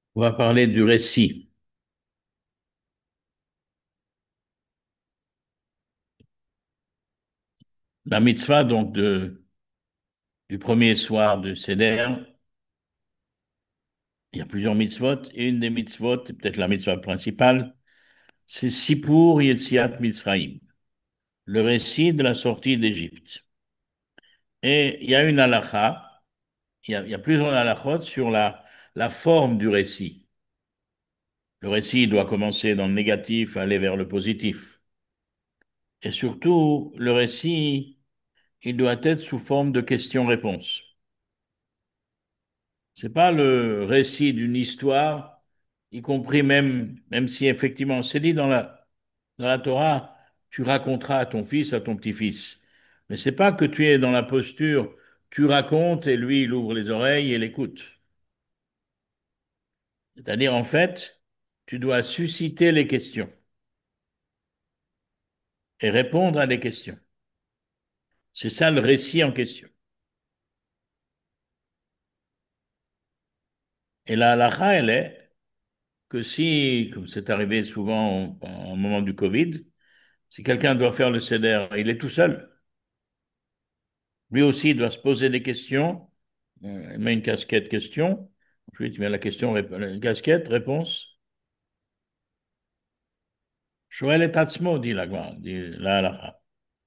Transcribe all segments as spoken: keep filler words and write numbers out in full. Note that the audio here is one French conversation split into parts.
On va parler du récit. La mitzvah, donc, de, du premier soir de Seder, il y a plusieurs mitzvot, et une des mitzvot, et peut-être la mitzvah principale, c'est Sipur Yetziat Mitzrayim, le récit de la sortie d'Égypte. Et il y a une halakha, il y a, il y a plusieurs halakhot sur la, la forme du récit. Le récit doit commencer dans le négatif, aller vers le positif. Et surtout, le récit, il doit être sous forme de questions-réponses. C'est pas le récit d'une histoire, y compris même, même si effectivement c'est dit dans la, dans la Torah, tu raconteras à ton fils, à ton petit-fils. Mais c'est pas que tu es dans la posture, tu racontes et lui il ouvre les oreilles et l'écoute. C'est-à-dire en fait, tu dois susciter les questions et répondre à des questions. C'est ça le récit en question. Et la halakha, elle est que si, comme c'est arrivé souvent au, au moment du Covid, si quelqu'un doit faire le seder, il est tout seul. Lui aussi, il doit se poser des questions. Euh, Il met une casquette question. Ensuite, il met la question, rép- une casquette, réponse. Shoel et Tatzmo, dit la, dit la halakha.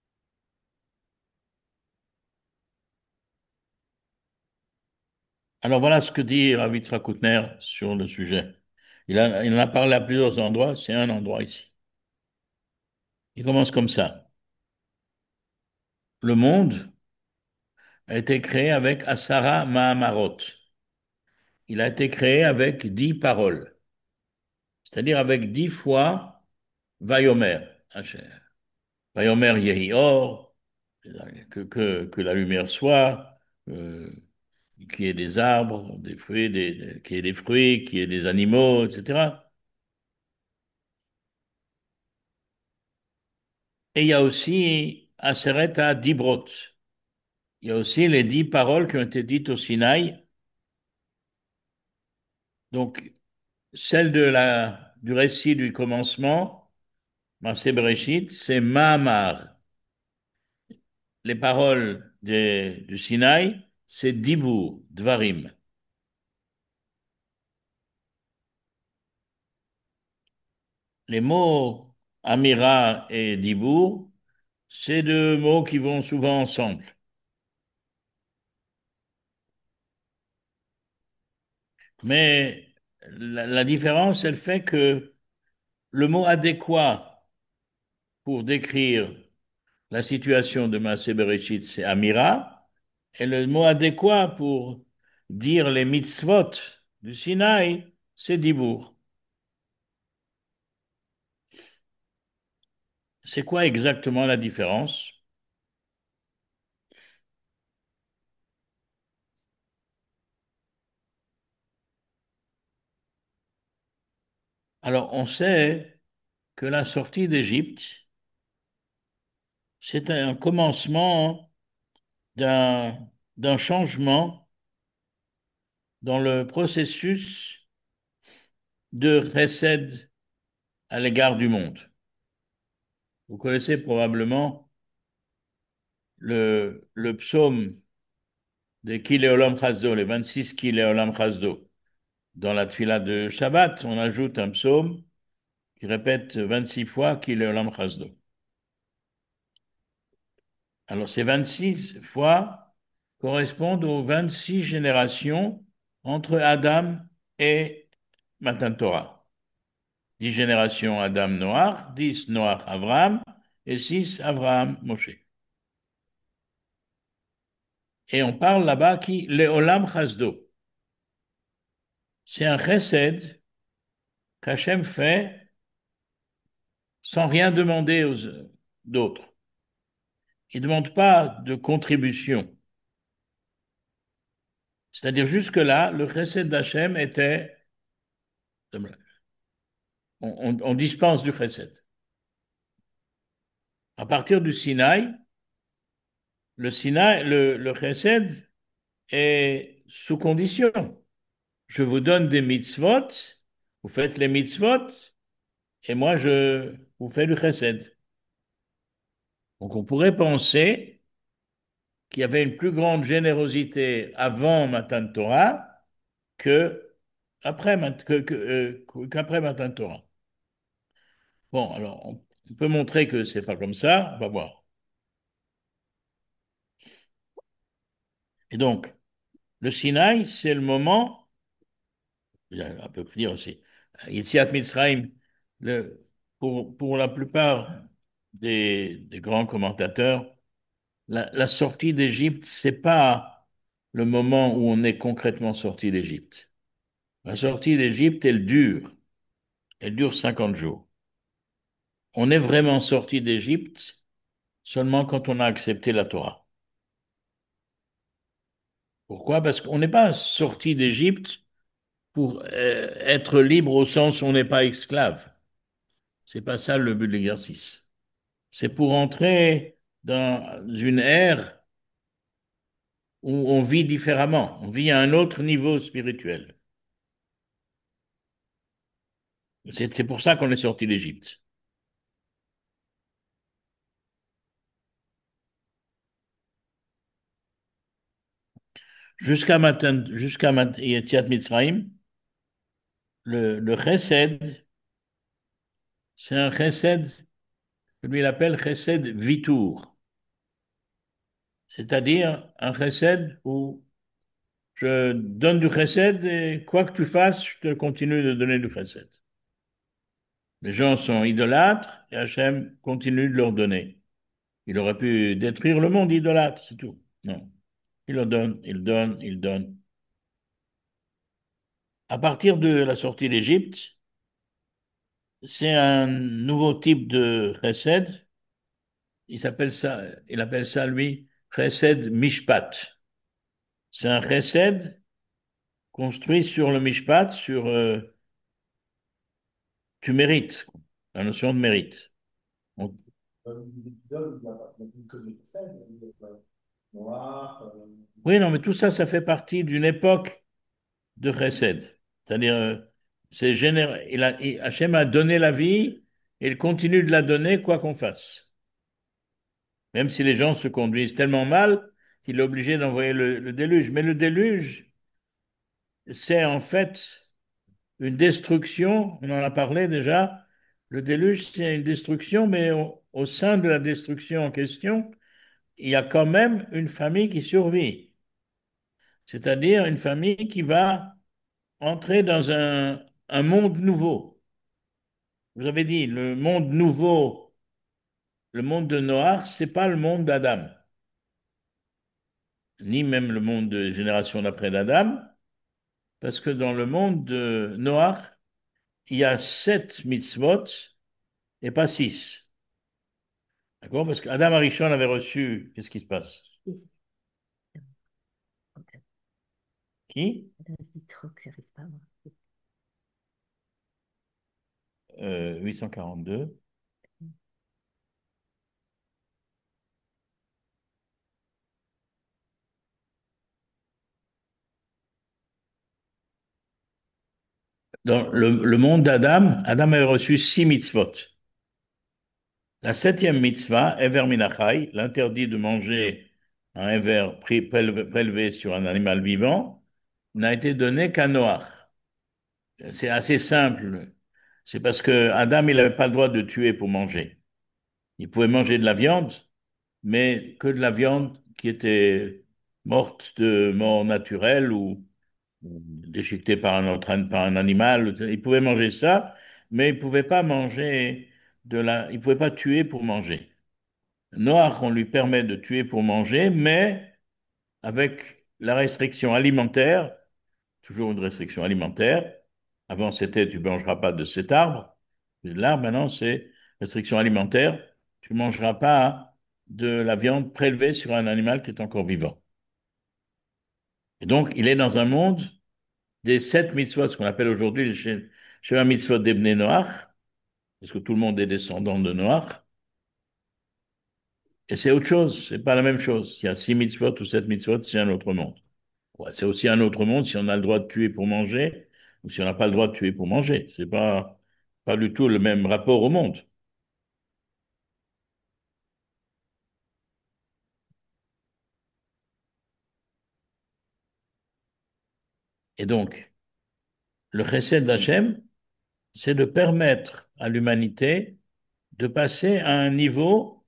Alors voilà ce que dit Rav Yitzhak Koutner sur le sujet. Il, a- il en a parlé à plusieurs endroits, c'est un endroit ici. Il commence comme ça. Le monde a été créé avec Asara Mahamarot. Il a été créé avec dix paroles, c'est-à-dire avec dix fois Vayomer. Vayomer Yehi Or, que, que, que la lumière soit, euh, qu'il y ait des arbres, des fruits, des, qu'il y ait des fruits, qu'il y ait des animaux, et cetera. Et il y a aussi Asereta Dibrot. Il y a aussi les dix paroles qui ont été dites au Sinaï. Donc, celle de la, du récit du commencement, Maaseh Bereshit, c'est Mahamar. Les paroles des- du Sinaï, c'est Dibur, Dvarim. Les mots Amira et Dibour, c'est deux mots qui vont souvent ensemble. Mais la, la différence, elle fait que le mot adéquat pour décrire la situation de Maaseh Bereshit, c'est Amira, et le mot adéquat pour dire les mitzvot du Sinaï, c'est Dibour. C'est quoi exactement la différence? Alors, on sait que la sortie d'Égypte, c'est un commencement d'un d'un changement dans le processus de chesed à l'égard du monde. Vous connaissez probablement le, le psaume des Kile Olam Chazdo, les vingt-six Kile Olam Chazdo. Dans la tfila de Shabbat, on ajoute un psaume qui répète vingt-six fois Kile Olam Chazdo. Alors ces vingt-six fois correspondent aux vingt-six générations entre Adam et Matan Torah. Dix générations Adam Noach, dix Noach Abraham et six Abraham Moshe. Et on parle là-bas qui le Olam Chasdo. C'est un chesed qu'Hachem fait sans rien demander aux d'autres. Il ne demande pas de contribution. C'est-à-dire jusque-là, le chesed d'Hachem était, on, on, on dispense du chesed. À partir du Sinaï, le Sinaï, le, le chesed est sous condition. je vous donne des mitzvot, vous faites les mitzvot, et moi, je vous fais du chesed. Donc, on pourrait penser qu'il y avait une plus grande générosité avant Matan Torah que après, que, que, euh, qu'après Matan Torah. Bon, alors, on on peut montrer que c'est pas comme ça, on va voir. Et donc, le Sinaï, c'est le moment, on peut dire aussi, Yetziat Mitzrayim, le, pour, pour la plupart des, des grands commentateurs, la, la sortie d'Égypte, c'est pas le moment où on est concrètement sorti d'Égypte. La sortie d'Égypte, elle dure, elle dure cinquante jours. On est vraiment sorti d'Égypte seulement quand on a accepté la Torah. Pourquoi? Parce qu'on n'est pas sorti d'Égypte pour euh, être libre au sens où on n'est pas esclave. C'est pas ça le but de l'exercice. C'est pour entrer dans une ère où on vit différemment, on vit à un autre niveau spirituel. C'est c'est pour ça qu'on est sorti d'Égypte. Jusqu'à matin, jusqu'à mat- Yetziat Mitzrayim, le, le chesed, c'est un chesed que lui il appelle chesed vitour, c'est-à-dire un chesed où je donne du chesed et quoi que tu fasses, je te continue de donner du chesed. Les gens sont idolâtres et Hachem continue de leur donner. Il aurait pu détruire le monde idolâtre, c'est tout. Non. Il leur donne, il donne, il donne. À partir de la sortie d'Égypte, c'est un nouveau type de chesed. Il s'appelle ça, il appelle ça, lui, chesed mishpat. C'est un chesed construit sur le mishpat, sur euh, tu mérites, la notion de mérite. On- Oui, non, mais tout ça, ça fait partie d'une époque de chesed. C'est-à-dire, euh, c'est général. Il a, il- Hachem a donné la vie et il continue de la donner quoi qu'on fasse. Même si les gens se conduisent tellement mal qu'il est obligé d'envoyer le, le déluge. Mais le déluge, c'est en fait une destruction, on en a parlé déjà. Le déluge, c'est une destruction, mais au, au sein de la destruction en question, il y a quand même une famille qui survit. C'est-à-dire une famille qui va entrer dans un, un monde nouveau. Vous avez dit, le monde nouveau, le monde de Noir, c'est pas le monde d'Adam, ni même le monde de génération d'après d'Adam, parce que dans le monde de Noir, il y a sept mitzvot et pas six. D'accord? Parce qu'Adam Arishon avait reçu, qu'est-ce qui se passe? Qui? Euh, huit cent quarante-deux. Dans le, le monde d'Adam, Adam avait reçu six mitzvot. La septième mitzvah, Ever Minachai, l'interdit de manger un Ever pris- prélevé, prélevé sur un animal vivant, n'a été donné qu'à Noach. C'est assez simple. C'est parce que Adam, il n'avait pas le droit de tuer pour manger. Il pouvait manger de la viande, mais que de la viande qui était morte de mort naturelle ou, ou déchiquetée par un, autre an- par un animal. Il pouvait manger ça, mais il pouvait pas manger de la, il pouvait pas tuer pour manger. Noir, on lui permet de tuer pour manger, mais avec la restriction alimentaire, toujours une restriction alimentaire. Avant, c'était tu ne mangeras pas de cet arbre. L'arbre, maintenant, c'est restriction alimentaire. Tu ne mangeras pas de la viande prélevée sur un animal qui est encore vivant. Et donc, il est dans un monde des sept mitzvot, ce qu'on appelle aujourd'hui les She- Sheva mitzvot d'Ebné Noach, parce que tout le monde est descendant de Noach. Et c'est autre chose, c'est pas la même chose. Il y a six mitzvot ou sept mitzvot, c'est un autre monde. Ouais, c'est aussi un autre monde si on a le droit de tuer pour manger ou si on n'a pas le droit de tuer pour manger. C'est pas, pas du tout le même rapport au monde. Et donc, le chesed d'Hachem, c'est de permettre à l'humanité de passer à un niveau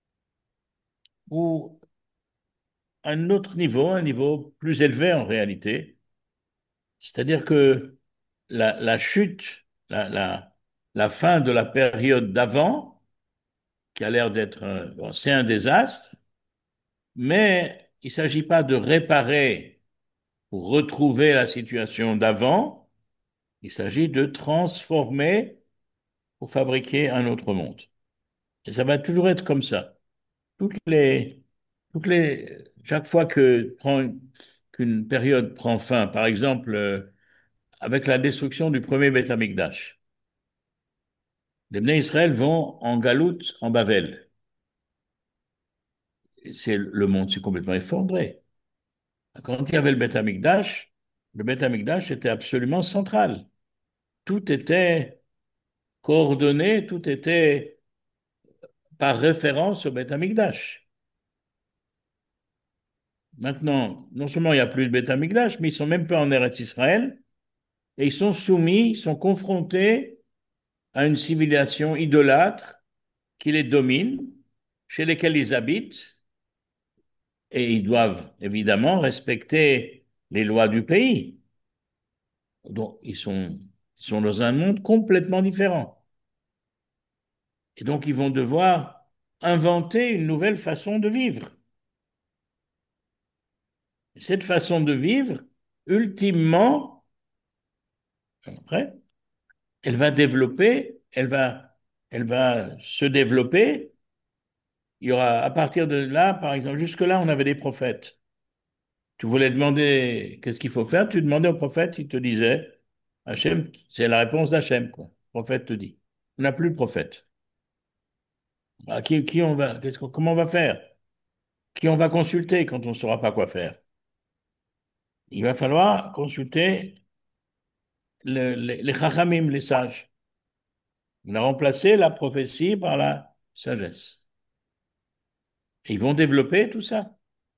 ou un autre niveau, un niveau plus élevé en réalité. C'est-à-dire que la, la chute, la, la, la fin de la période d'avant, qui a l'air d'être un, bon, c'est un désastre, mais il ne s'agit pas de réparer pour retrouver la situation d'avant, il s'agit de transformer pour fabriquer un autre monde. Et ça va toujours être comme ça. Toutes les, toutes les, chaque fois que prend, qu'une période prend fin, par exemple, euh, avec la destruction du premier Beth Amikdash, les Bnei Israël vont en galoute en Babel. Et c'est, le monde s'est complètement effondré. Quand il y avait le Beth Amikdash, le Beth Amikdash était absolument central. Tout était coordonné, tout était par référence au Beth Amikdash. Maintenant, non seulement il n'y a plus de Beth Amikdash, mais ils sont même pas en Eretz Israël et ils sont soumis, ils sont confrontés à une civilisation idolâtre qui les domine, chez lesquels ils habitent, et ils doivent évidemment respecter les lois du pays. Donc, ils sont, ils sont dans un monde complètement différent. Et donc, ils vont devoir inventer une nouvelle façon de vivre. Cette façon de vivre, ultimement, après, elle va développer, elle va, elle va se développer. Il y aura, à partir de là, par exemple, jusque-là, on avait des prophètes. Tu voulais demander qu'est-ce qu'il faut faire, tu demandais au prophète, il te disait, Hachem, c'est la réponse d'Hachem, quoi. Le prophète te dit. On n'a plus de prophète. À qui, qui on va, qu'est-ce qu'on- comment on va faire? Qui on va consulter quand on ne saura pas quoi faire? Il va falloir consulter le- les, les chachamim, les sages. On a remplacé la prophétie par la sagesse. Et ils vont développer tout ça.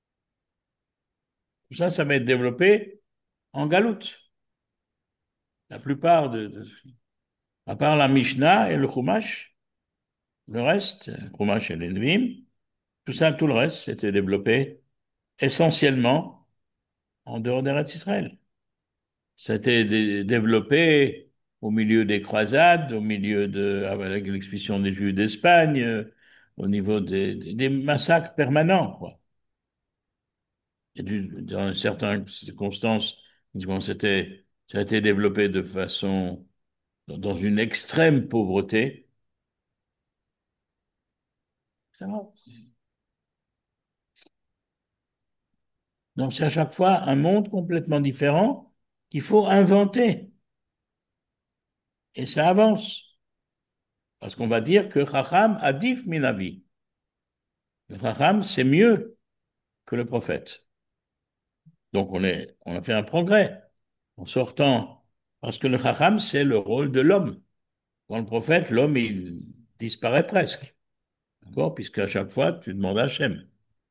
Tout ça, ça va être développé en galoute. La plupart de, de- à part la Mishnah et le Chumash, le reste, le Chumash et les Nevi'im, tout ça, tout le reste, c'était développé essentiellement en dehors d'Eretz Israël. Ça a été dé- développé au milieu des croisades, au milieu de, avec l'expulsion des Juifs d'Espagne, euh, au niveau des, des- des massacres permanents, quoi. Et du- dans certaines circonstances, bon, c'était, ça a été développé de façon, dans une extrême pauvreté. Donc, c'est à chaque fois un monde complètement différent qu'il faut inventer. Et ça avance. Parce qu'on va dire que Chacham adif minavi. Le Chacham, c'est mieux que le prophète. Donc, on est, on a fait un progrès en sortant. Parce que le Chacham, c'est le rôle de l'homme. Dans le prophète, l'homme, il disparaît presque. D'accord? Puisque à chaque fois, tu demandes à Hachem.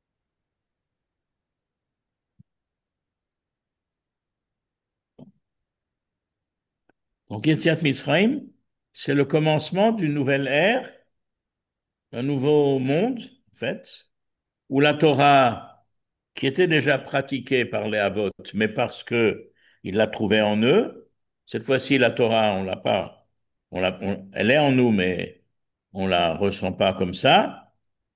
Donc, Yetziat Mitzrayim, c'est le commencement d'une nouvelle ère, d'un nouveau monde, en fait, où la Torah, qui était déjà pratiquée par les Havot, mais parce que ils la trouvaient en eux, cette fois-ci, la Torah, on l'a pas, on l'a, on- elle est en nous, mais on la ressent pas comme ça.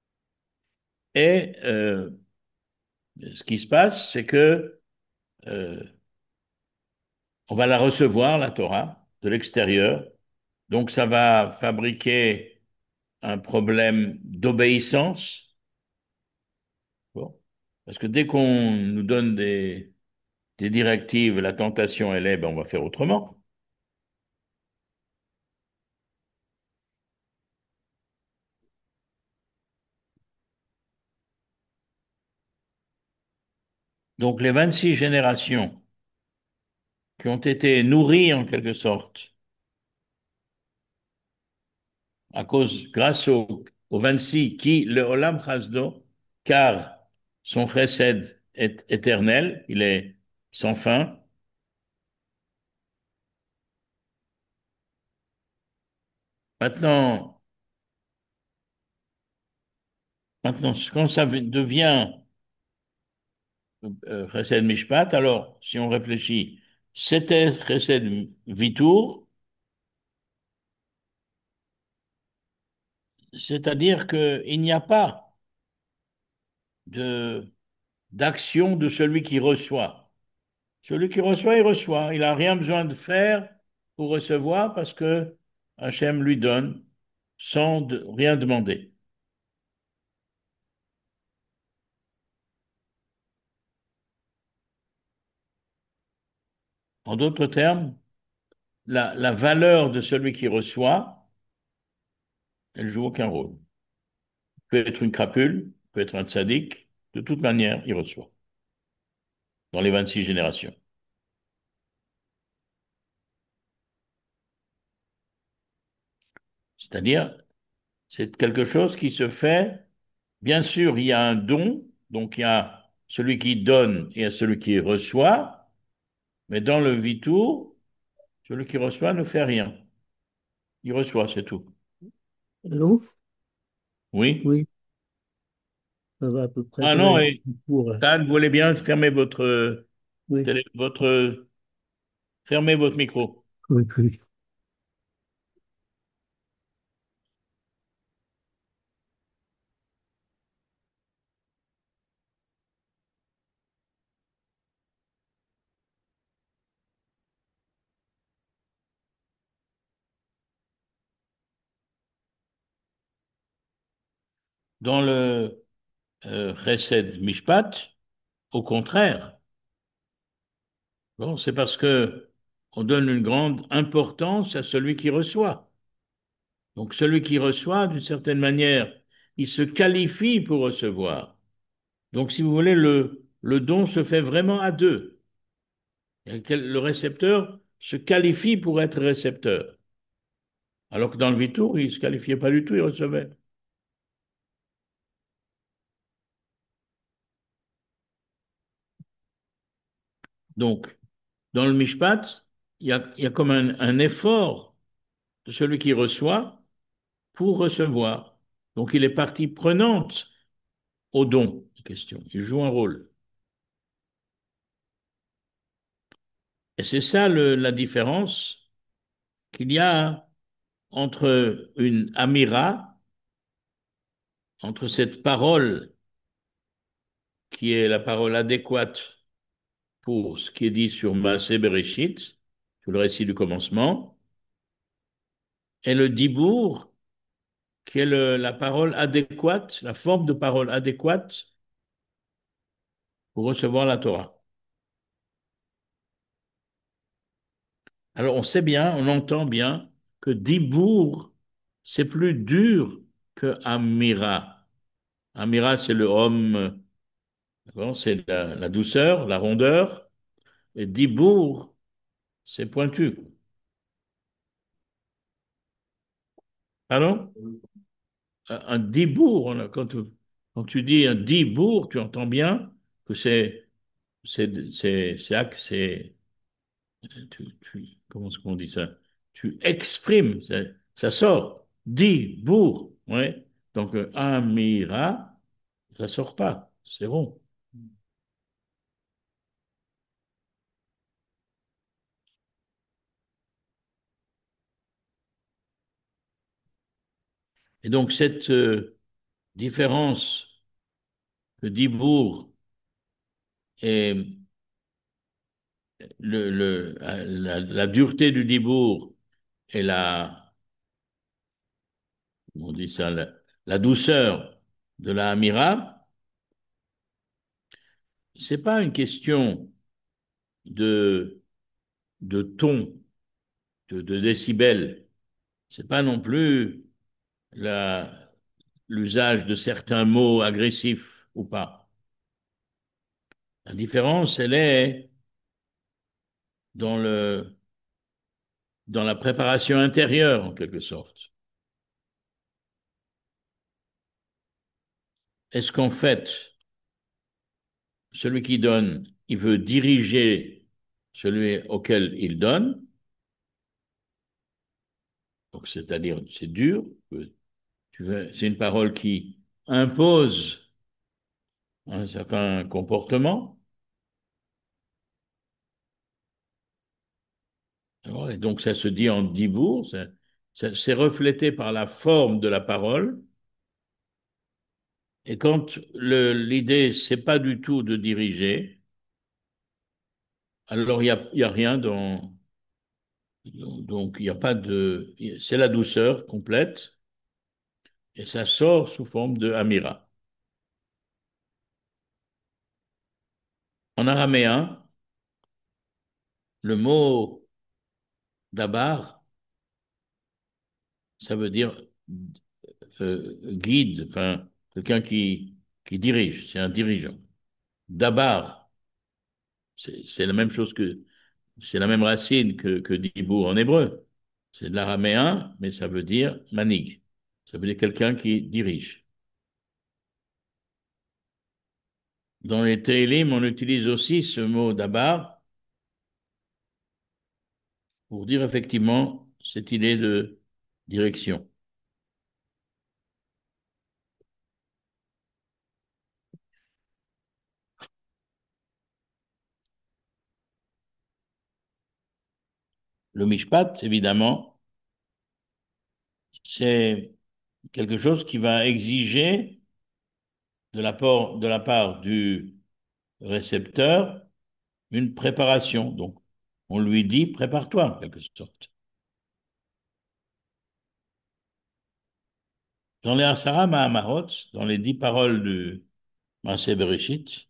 Et euh, ce qui se passe, c'est que euh, on va la recevoir, la Torah, de l'extérieur. Donc, ça va fabriquer un problème d'obéissance. Bon. Parce que dès qu'on nous donne des, des directives, la tentation, elle est, ben, on va faire autrement. Donc les vingt-six générations qui ont été nourries en quelque sorte à cause, grâce au, aux vingt-six qui, le Olam Chasdo, car son chesed est éternel, il est sans fin. Maintenant, maintenant, quand ça devient euh, chesed mishpat, alors, si on réfléchit, c'était chesed vitour, c'est-à-dire qu'il n'y a pas de d'action de celui qui reçoit. Celui qui reçoit, il reçoit. Il n'a rien besoin de faire pour recevoir parce que Hachem lui donne sans de- rien demander. En d'autres termes, la, la valeur de celui qui reçoit, elle joue aucun rôle. Il peut être une crapule, il peut être un tzaddik, de toute manière, il reçoit dans les vingt-six générations. C'est-à-dire, c'est quelque chose qui se fait, bien sûr, il y a un don, donc il y a celui qui donne et il y a celui qui reçoit, mais dans le vitour, celui qui reçoit ne fait rien. Il reçoit, c'est tout. Allô? Oui? Oui, ça va à peu près Ah comme non, un et cours. Tad, vous voulez bien fermer votre, euh, Oui, télé- votre, fermer votre micro. oui, oui. Dans le euh, Chesed Mishpat, au contraire, bon, c'est parce que on donne une grande importance à celui qui reçoit. Donc celui qui reçoit, d'une certaine manière, il se qualifie pour recevoir. Donc si vous voulez, le, le don se fait vraiment à deux. Et quel- Le récepteur se qualifie pour être récepteur. Alors que dans le Vitour, il ne se qualifiait pas du tout, il recevait. Donc, dans le Mishpat, il y a, il y a comme un, un effort de celui qui reçoit pour recevoir. Donc, il est partie prenante au don en question. Il joue un rôle. Et c'est ça le- la différence qu'il y a entre une amira, entre cette parole qui est la parole adéquate pour ce qui est dit sur Maaseh Bereshit, sur le récit du commencement, et le dibour, qui est le- la parole adéquate, la forme de parole adéquate pour recevoir la Torah. Alors on sait bien, on entend bien que dibour, c'est plus dur que amira. Amira, c'est le homme, d'accord, c'est la, la douceur, la rondeur, et dibour, c'est pointu. Pardon? Un un dibour, on a- quand tu, quand tu dis un dibour, tu entends bien que c'est c'est c'est c'est ac- c'est tu, tu- comment est-ce qu'on dit ça? Tu exprimes, ça, ça sort. Dibour, ouais. Donc euh, amira, ça sort pas, c'est bon. Et donc cette euh, différence de dibour et le, le, la, la dureté du dibour et la, on dit ça, la, la douceur de la Hamira, c'est pas une question de, de ton, de, de décibels. C'est pas non plus la, l'usage de certains mots agressifs ou pas. La différence, elle est dans le, dans la préparation intérieure, en quelque sorte. Est-ce qu'en fait, celui qui donne, il veut diriger celui auquel il donne, donc c'est-à-dire c'est dur, tu veux, c'est une parole qui impose un certain comportement, alors, et donc ça se dit en dibour, ça- ça- c'est reflété par la forme de la parole, et quand le, l'idée, c'est pas du tout de diriger, alors il y a, il y a rien dans, donc il n'y a pas de, c'est la douceur complète, et ça sort sous forme de amira. En araméen, le mot dabar, ça veut dire euh, guide, enfin, quelqu'un qui, qui dirige, c'est un dirigeant. Dabar, c'est c'est la même chose que, c'est la même racine que, que dibour en hébreu. C'est de l'araméen, mais ça veut dire manig. Ça veut dire quelqu'un qui dirige. Dans les Télim, on utilise aussi ce mot dabar pour dire effectivement cette idée de direction. Le mishpat, évidemment, c'est quelque chose qui va exiger de la part, de la part du récepteur une préparation. Donc, on lui dit, prépare-toi, en quelque sorte. Dans les Asara Mahamarot, dans les dix paroles du Maaseh Bereshit,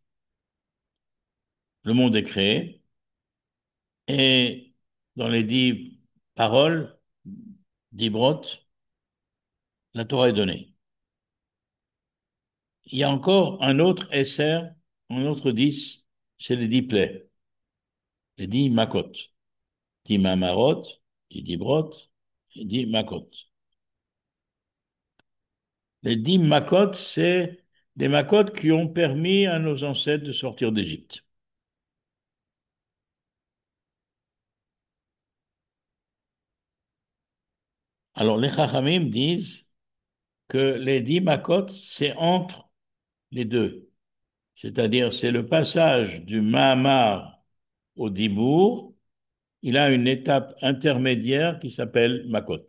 le monde est créé, et dans les dix paroles, dix brotes, la Torah est donnée. Il y a encore un autre esser, un autre dix, c'est les dix plaies, les dix makot, dix mamarot, les dix brotes, et dix makot. Les dix makot, c'est des makot qui ont permis à nos ancêtres de sortir d'Égypte. Alors, les Chachamim disent que les dix makot, c'est entre les deux. C'est-à-dire, c'est le passage du Mahamar au Dibour. Il a une étape intermédiaire qui s'appelle makot.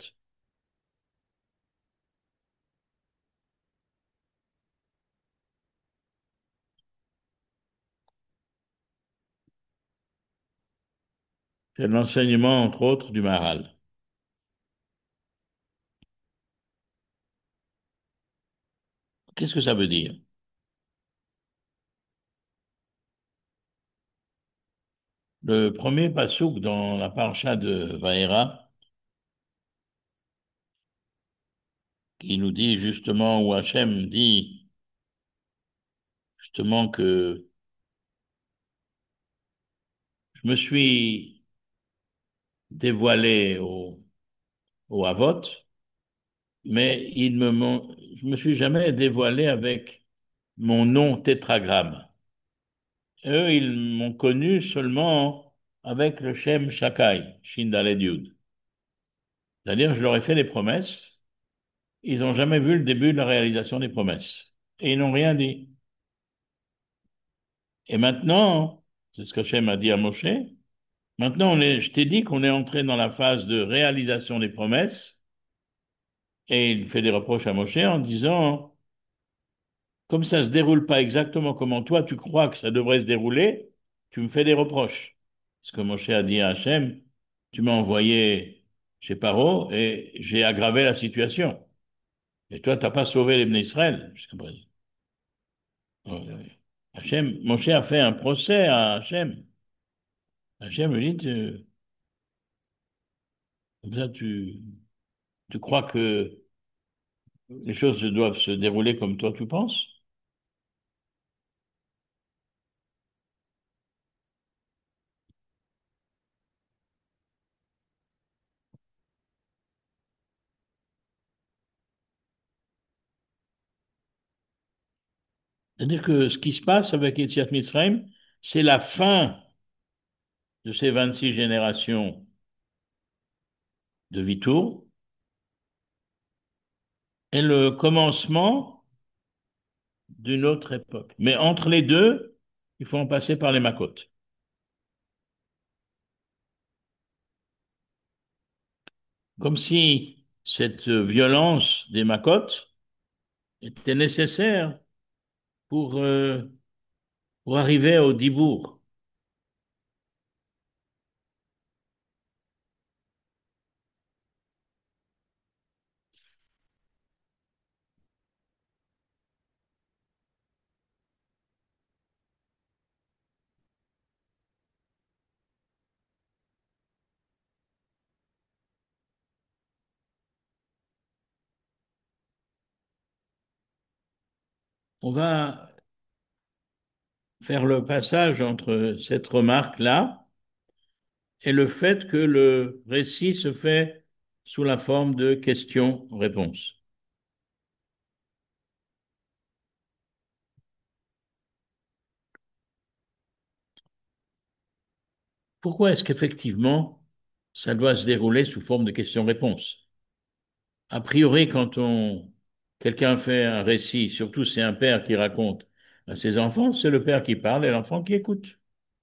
C'est l'enseignement, entre autres, du Maharal. Qu'est-ce que ça veut dire? Le premier passouk dans la paracha de Vaera, qui nous dit justement, où Hachem dit justement que je me suis dévoilé au, au Havot, mais il me, m'ont- je me suis jamais dévoilé avec mon nom tétragramme. Eux, ils m'ont connu seulement avec le Shem Shakai, Shin Daled Yud. C'est-à-dire, je leur ai fait des promesses, ils n'ont jamais vu le début de la réalisation des promesses. Et ils n'ont rien dit. Et maintenant, c'est ce qu'Hachem a dit à Moshe, maintenant, on est, je t'ai dit qu'on est entré dans la phase de réalisation des promesses, et il fait des reproches à Moshe en disant, comme ça ne se déroule pas exactement comment toi tu crois que ça devrait se dérouler, tu me fais des reproches. Ce que Moshe a dit à Hachem, tu m'as envoyé chez Paro et j'ai aggravé la situation. Et toi, tu n'as pas sauvé les Bnei Israël jusqu'à présent. Euh, Hachem, Moshe a fait un procès à Hachem. Hachem lui dit, tu- comme ça, tu, tu crois que les choses doivent se dérouler comme toi tu penses? C'est-à-dire que ce qui se passe avec Yetziat Mitzrayim, c'est la fin de ces vingt-six générations de Vitour et le commencement d'une autre époque. Mais entre les deux, il faut en passer par les Makot. Comme si cette violence des Makot était nécessaire pour, euh, pour arriver au Dibourg. On va faire le passage entre cette remarque-là et le fait que le récit se fait sous la forme de questions-réponses. Pourquoi est-ce qu'effectivement, ça doit se dérouler sous forme de questions-réponses? A priori, quand on, quelqu'un fait un récit, surtout c'est un père qui raconte à ses enfants, c'est le père qui parle et l'enfant qui écoute.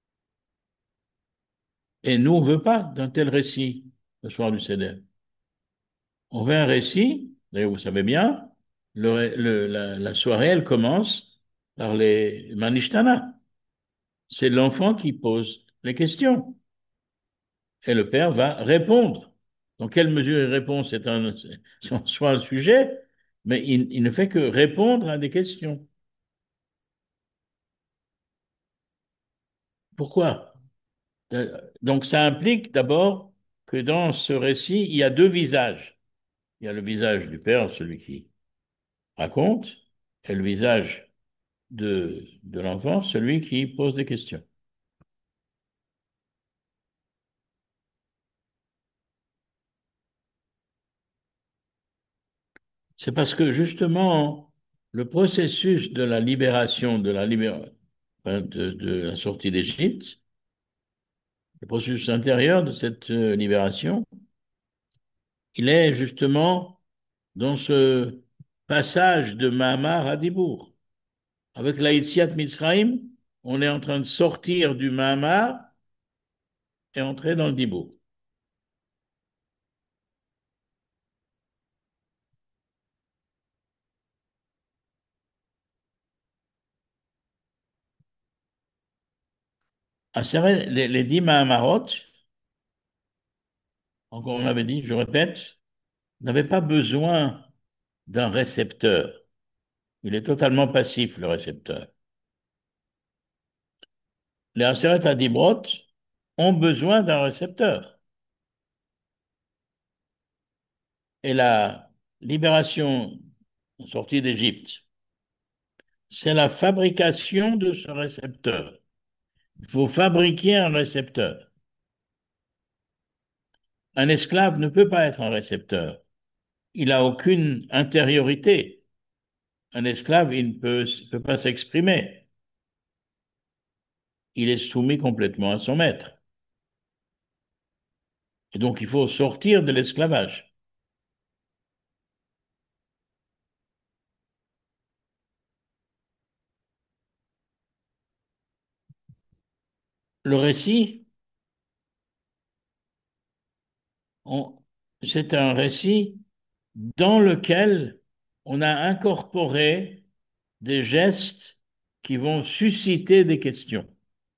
Et nous, on ne veut pas d'un tel récit le soir du Seder. On veut un récit, d'ailleurs vous savez bien, le- le- la, la soirée, elle commence par les Manishtana. C'est l'enfant qui pose les questions et le père va répondre. Dans quelle mesure il répond, c'est un, c'est en soi un sujet, mais il, il ne fait que répondre à des questions. Pourquoi? Euh, Donc ça implique d'abord que dans ce récit, il y a deux visages. Il y a le visage du père, celui qui raconte, et le visage de, de l'enfant, celui qui pose des questions. C'est parce que justement, le processus de la libération, de la libération, de, de la sortie d'Égypte, le processus intérieur de cette euh, libération, il est justement dans ce passage de Mahamar à Dibourg. Avec la Yetziat Mitzrayim, on est en train de sortir du Mahamar et entrer dans le Dibourg. Ah, c'est vrai, les, les dix Mahamarot, encore on avait dit, je répète, n'avaient pas besoin d'un récepteur. Il est totalement passif, le récepteur. Les Aseret Adibrot ont besoin d'un récepteur. Et la libération en sortie d'Égypte, c'est la fabrication de ce récepteur. Il faut fabriquer un récepteur. Un esclave ne peut pas être un récepteur. Il n'a aucune intériorité. Un esclave, il ne peut, peut pas s'exprimer. Il est soumis complètement à son maître. Et donc, il faut sortir de l'esclavage. Le récit, on- c'est un récit dans lequel on a incorporé des gestes qui vont susciter des questions.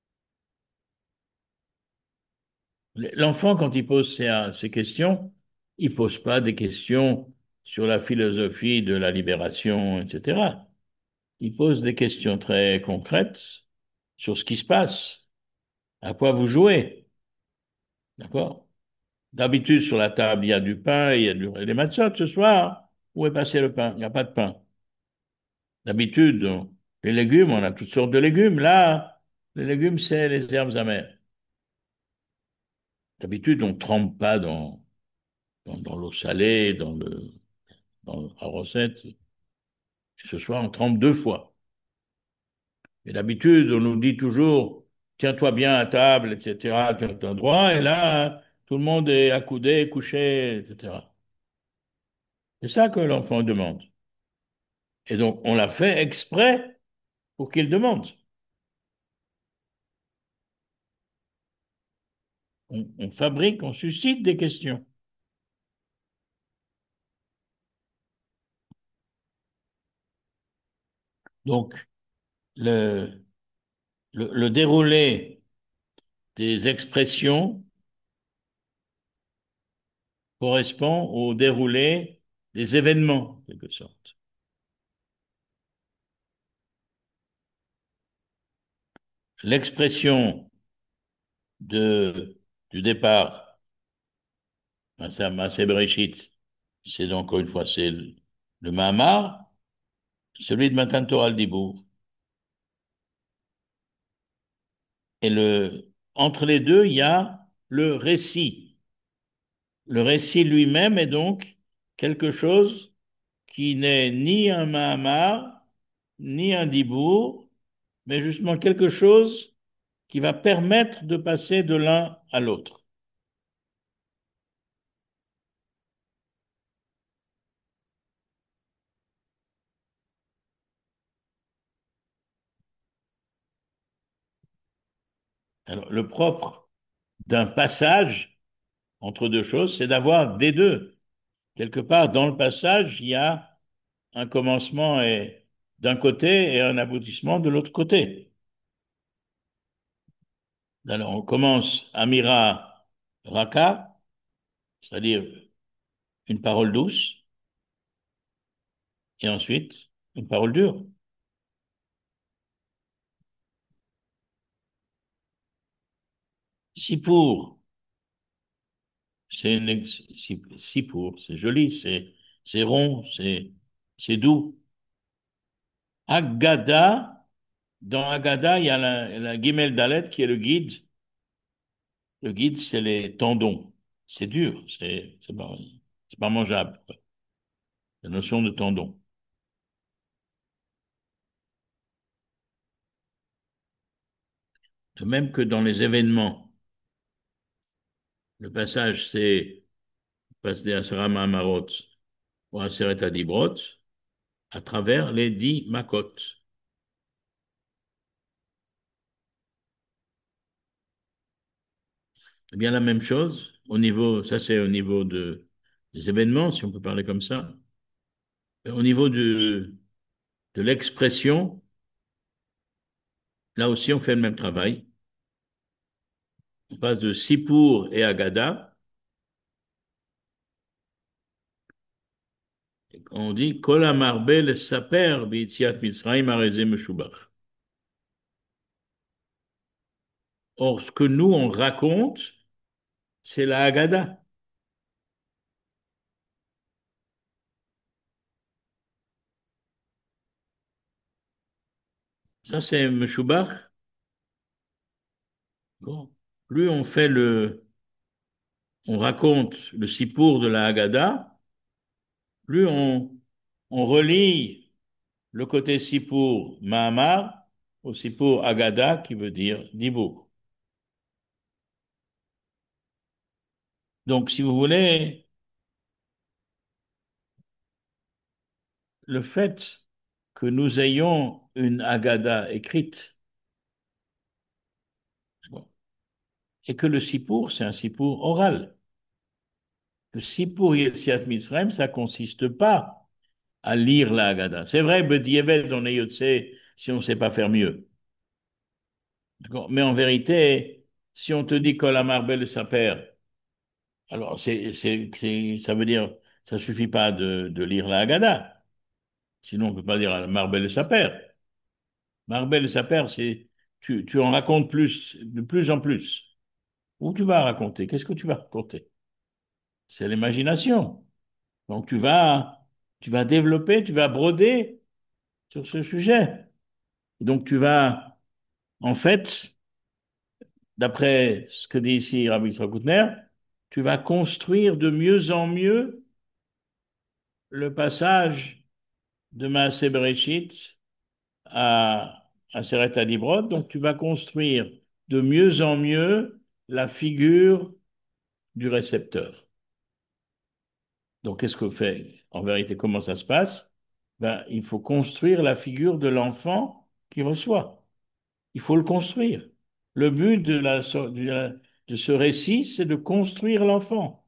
L'enfant, quand il pose ses, ses questions, il pose pas des questions sur la philosophie de la libération, et cetera. Il pose des questions très concrètes sur ce qui se passe, à quoi vous jouez, d'accord? D'habitude, sur la table, il y a du pain, il y a du, des matzot ce soir. Où est passé le pain? Il n'y a pas de pain. D'habitude, on- les légumes, on a toutes sortes de légumes. Là, les légumes, c'est les herbes amères. D'habitude, on ne trempe pas dans, dans, dans l'eau salée, dans le, dans la recette. Et ce soir, on trempe deux fois. Et d'habitude, on nous dit toujours, tiens-toi bien à table, et cetera, tiens-toi droit, et là, tout le monde est accoudé, couché, et cetera. C'est ça que l'enfant demande. Et donc, on l'a fait exprès pour qu'il demande. On, on fabrique, on suscite des questions. Donc, le, le, le déroulé des expressions correspond au déroulé des événements, en quelque sorte. L'expression de, du départ, Maaseh Bereshit, c'est donc, encore une fois, c'est le, le Mahamar, celui de Matan Torah le Dibour. Et le, entre les deux, il y a le récit. Le récit lui-même est donc quelque chose qui n'est ni un Mahamar, ni un Dibour, mais justement quelque chose qui va permettre de passer de l'un à l'autre. Alors, le propre d'un passage entre deux choses, c'est d'avoir des deux. Quelque part, dans le passage, il y a un commencement et d'un côté et un aboutissement de l'autre côté. Alors, on commence Amira Raka, c'est-à-dire une parole douce, et ensuite une parole dure. Sipour, c'est une ex- si, Sipour, c'est joli, c'est c'est rond, c'est c'est doux. Agada, dans Agada, il y a la, la Gimel Dalet qui est le guide. Le guide, c'est les tendons. C'est dur, c'est c'est pas, c'est pas mangeable, quoi. La notion de tendon. De même que dans les événements, le passage, c'est passer à Sarah Mahamarot ou à Seret Adibrot à travers les dix Makot. C'est bien la même chose au niveau, ça c'est au niveau de, des événements, si on peut parler comme ça. Au niveau de, de l'expression, là aussi on fait le même travail. On passe de Sipour et Agada. On dit Kol Amarbel Saper B'Yitziat Mitzrayim Arezeh Meshubach. Or, ce que nous on raconte, c'est la Haggadah. Ça, c'est Meshubach. Bon. Plus on fait le, on raconte le Sipour de la Haggadah, plus on, on relie le côté Sipour Mahamar au Sipour Haggadah qui veut dire Dibour. Donc, si vous voulez, le fait que nous ayons une Haggadah écrite, bon, et que le Sipour, c'est un Sipour oral. Le Sipour Yetziat Mitzrayim, ça consiste pas à lire la Haggadah. C'est vrai, Bedieved, on est Yotze si on ne sait pas faire mieux. Mais en vérité, si on te dit Kol Amar Bel Saper, alors c'est, c'est, c'est- ça veut dire, ça suffit pas de, de lire la Haggadah. Sinon, on peut pas dire Amar Bel Saper. Marbel Saper, c'est, tu, tu en racontes plus, de plus en plus. Où tu vas raconter? Qu'est-ce que tu vas raconter? C'est l'imagination. Donc tu vas, tu vas développer, tu vas broder sur ce sujet. Donc tu vas, en fait, d'après ce que dit ici Rabbi Yitzhak Koutner, tu vas construire de mieux en mieux le passage de Maaseh Bereshit à Aseret Adibrot, donc tu vas construire de mieux en mieux la figure du récepteur. Donc, qu'est-ce que fait en vérité? Comment ça se passe? Ben, il faut construire la figure de l'enfant qui reçoit. Il faut le construire. Le but de, la, de, la, de ce récit, c'est de construire l'enfant.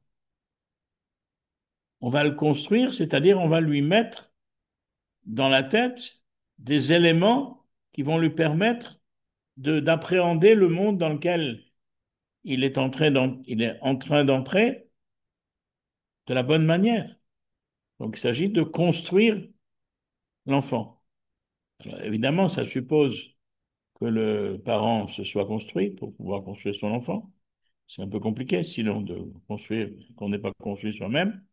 On va le construire, c'est-à-dire on va lui mettre dans la tête des éléments qui vont lui permettre de, d'appréhender le monde dans lequel il est en train d'entrer de la bonne manière. Donc, il s'agit de construire l'enfant. Alors, évidemment, ça suppose que le parent se soit construit pour pouvoir construire son enfant. C'est un peu compliqué, sinon, de construire qu'on n'est pas construit soi-même.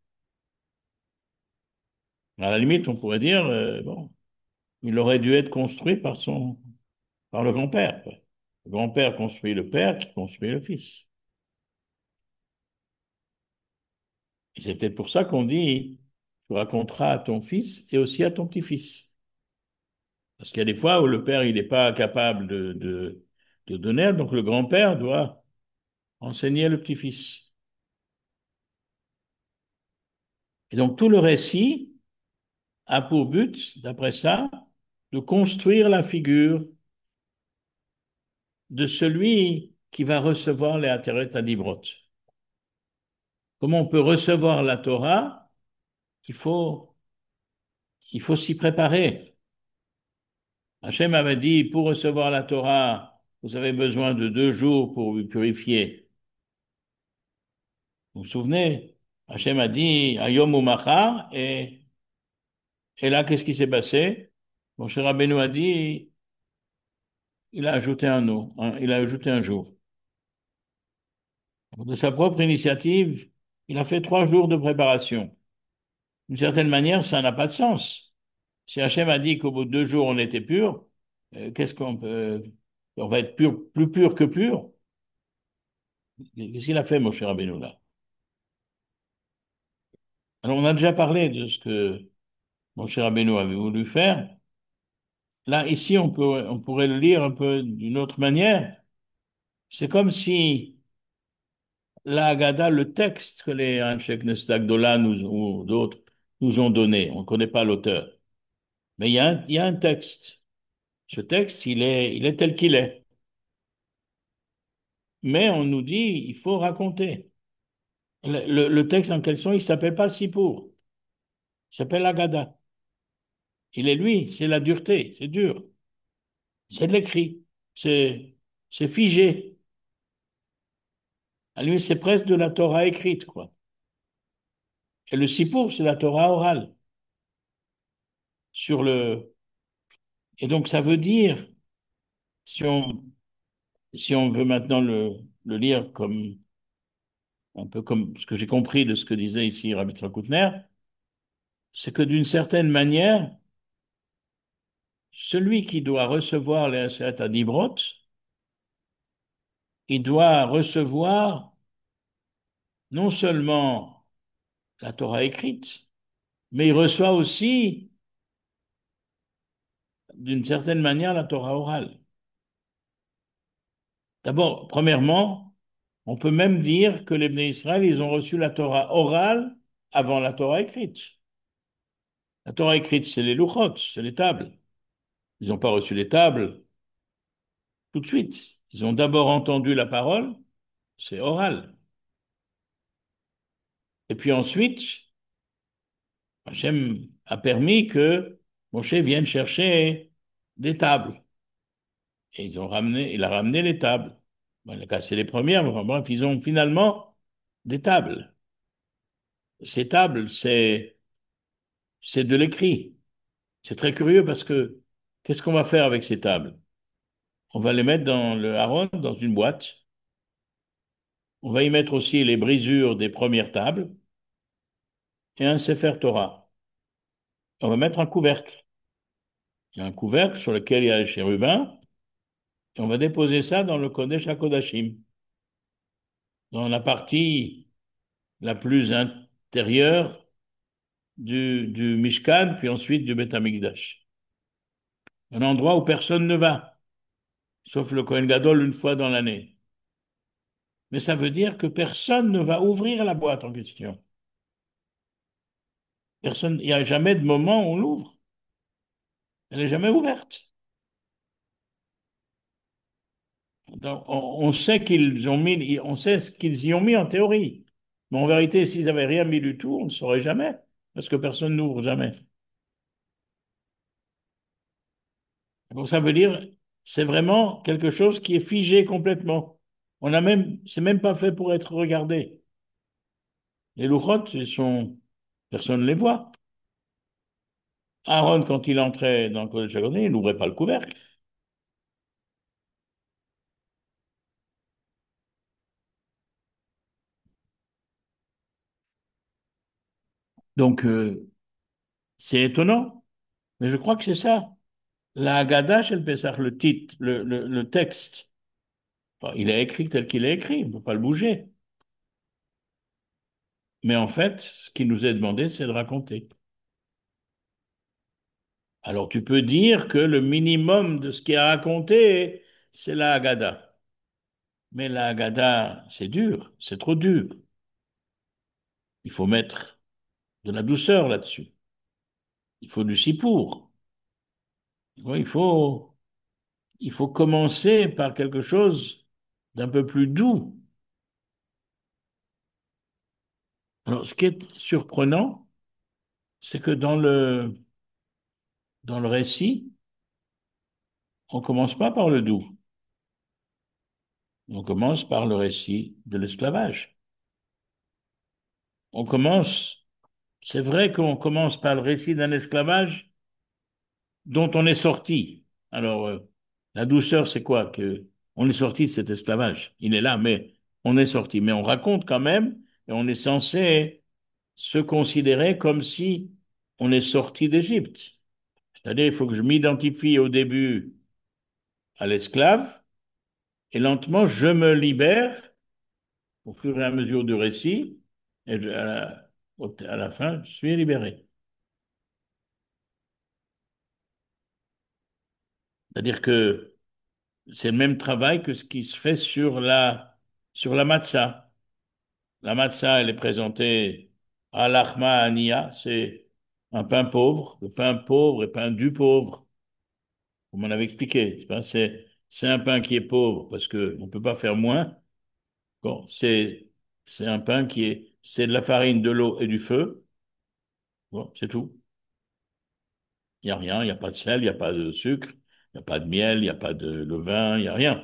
À la limite, on pourrait dire, euh, bon, il aurait dû être construit par son, par le grand-père, quoi. Le grand-père construit le père qui construit le fils. Et c'est peut-être pour ça qu'on dit, tu raconteras à ton fils et aussi à ton petit-fils. Parce qu'il y a des fois où le père, il n'est pas capable de, de, de donner, donc le grand-père doit enseigner le petit-fils. Et donc tout le récit a pour but, d'après ça, de construire la figure de celui qui va recevoir les Ateret Adibrot. Comment on peut recevoir la Torah? Il faut, il faut s'y préparer. Hachem avait dit, pour recevoir la Torah, vous avez besoin de deux jours pour vous purifier. Vous vous souvenez? Hachem a dit, Ayom ou Machar, et, et là, qu'est-ce qui s'est passé? Mon cher Rabbeinu a dit, il a ajouté un nom, hein, il a ajouté un jour. De sa propre initiative, il a fait trois jours de préparation. D'une certaine manière, ça n'a pas de sens. Si Hachem a dit qu'au bout de deux jours, on était pur, euh, qu'est-ce qu'on peut... On va être pur, plus pur que pur. Qu'est-ce qu'il a fait, mon cher Rabbeinu, là? Alors, on a déjà parlé de ce que mon cher Rabbeinu avait voulu faire. Là, ici, on peut, on pourrait le lire un peu d'une autre manière. C'est comme si la Haggadah, le texte que les Anshek Nestagdola nous, ou d'autres nous ont donné, on ne connaît pas l'auteur, mais il y a un, il y a un texte. Ce texte, il est, il est tel qu'il est. Mais on nous dit, il faut raconter. Le, le- le texte en question, il ne s'appelle pas Sipour, il s'appelle Haggadah. Il est lui, c'est la dureté, c'est dur. C'est de l'écrit, c'est c'est figé. À lui, c'est presque de la Torah écrite, quoi. Et le Sipour, c'est la Torah orale. Sur le... Et donc, ça veut dire, si on, si on veut maintenant le, le lire comme un peu comme ce que j'ai compris de ce que disait ici Rabbi Koutner, c'est que d'une certaine manière, celui qui doit recevoir les Aseret Adibrot, il doit recevoir non seulement la Torah écrite, mais il reçoit aussi, d'une certaine manière, la Torah orale. D'abord, premièrement, on peut même dire que les Bnei Israël, ils ont reçu la Torah orale avant la Torah écrite. La Torah écrite, c'est les louchot, c'est les tables. Ils n'ont pas reçu les tables tout de suite. Ils ont d'abord entendu la parole, c'est oral. Et puis ensuite, Hachem a permis que Moshe vienne chercher des tables. Et ils ont ramené, il a ramené les tables. Bon, il a cassé les premières, mais enfin, bref, ils ont finalement des tables. Ces tables, c'est, c'est de l'écrit. C'est très curieux parce que qu'est-ce qu'on va faire avec ces tables? On va les mettre dans le haron, dans une boîte. On va y mettre aussi les brisures des premières tables et un Sefer Torah. On va mettre un couvercle. Il y a un couvercle sur lequel il y a les chérubins et on va déposer ça dans le Kodesh HaKodashim, dans la partie la plus intérieure du, du Mishkan, puis ensuite du Beth Amikdash. Un endroit où personne ne va, sauf le Kohen Gadol une fois dans l'année. Mais ça veut dire que personne ne va ouvrir la boîte en question. Personne, il n'y a jamais de moment où on l'ouvre. Elle n'est jamais ouverte. Donc, on, on sait qu'ils ont mis, on sait ce qu'ils y ont mis en théorie. Mais en vérité, s'ils n'avaient rien mis du tout, on ne saurait jamais, parce que personne n'ouvre jamais. Donc, ça veut dire, c'est vraiment quelque chose qui est figé complètement. On a même, c'est même pas fait pour être regardé. Les louchotes, ils sont, personne ne les voit. Aaron, quand il entrait dans le collège Chardonnay, il n'ouvrait pas le couvercle. Donc, euh, c'est étonnant, mais je crois que c'est ça. La Haggadah chez le Pessah, le titre, le, le, le texte, bon, il est écrit tel qu'il est écrit, on ne peut pas le bouger. Mais en fait, ce qui nous est demandé, c'est de raconter. Alors, tu peux dire que le minimum de ce qui est raconté, c'est la Haggadah. Mais la Haggadah, c'est dur, c'est trop dur. Il faut mettre de la douceur là-dessus. Il faut du sipour. Il faut, il faut commencer par quelque chose d'un peu plus doux. Alors, ce qui est surprenant, c'est que dans le, dans le récit, on commence pas par le doux. On commence par le récit de l'esclavage. On commence, c'est vrai qu'on commence par le récit d'un esclavage dont on est sorti. Alors, euh, la douceur, c'est quoi? Que on est sorti de cet esclavage. Il est là, mais on est sorti. Mais on raconte quand même, et on est censé se considérer comme si on est sorti d'Égypte. C'est-à-dire, il faut que je m'identifie au début à l'esclave, et lentement, je me libère au fur et à mesure du récit, et à la, à la fin, je suis libéré. C'est-à-dire que c'est le même travail que ce qui se fait sur la, sur la matzah. La matzah, elle est présentée à l'achma ania, c'est un pain pauvre, le pain pauvre et pain du pauvre. Vous m'en avez expliqué. C'est c'est un pain qui est pauvre parce qu'on ne peut pas faire moins. Bon, c'est c'est un pain qui est, c'est de la farine, de l'eau et du feu. Bon, c'est tout. Il n'y a rien, il n'y a pas de sel, il n'y a pas de sucre, il n'y a pas de miel, il n'y a pas de levain, il n'y a rien.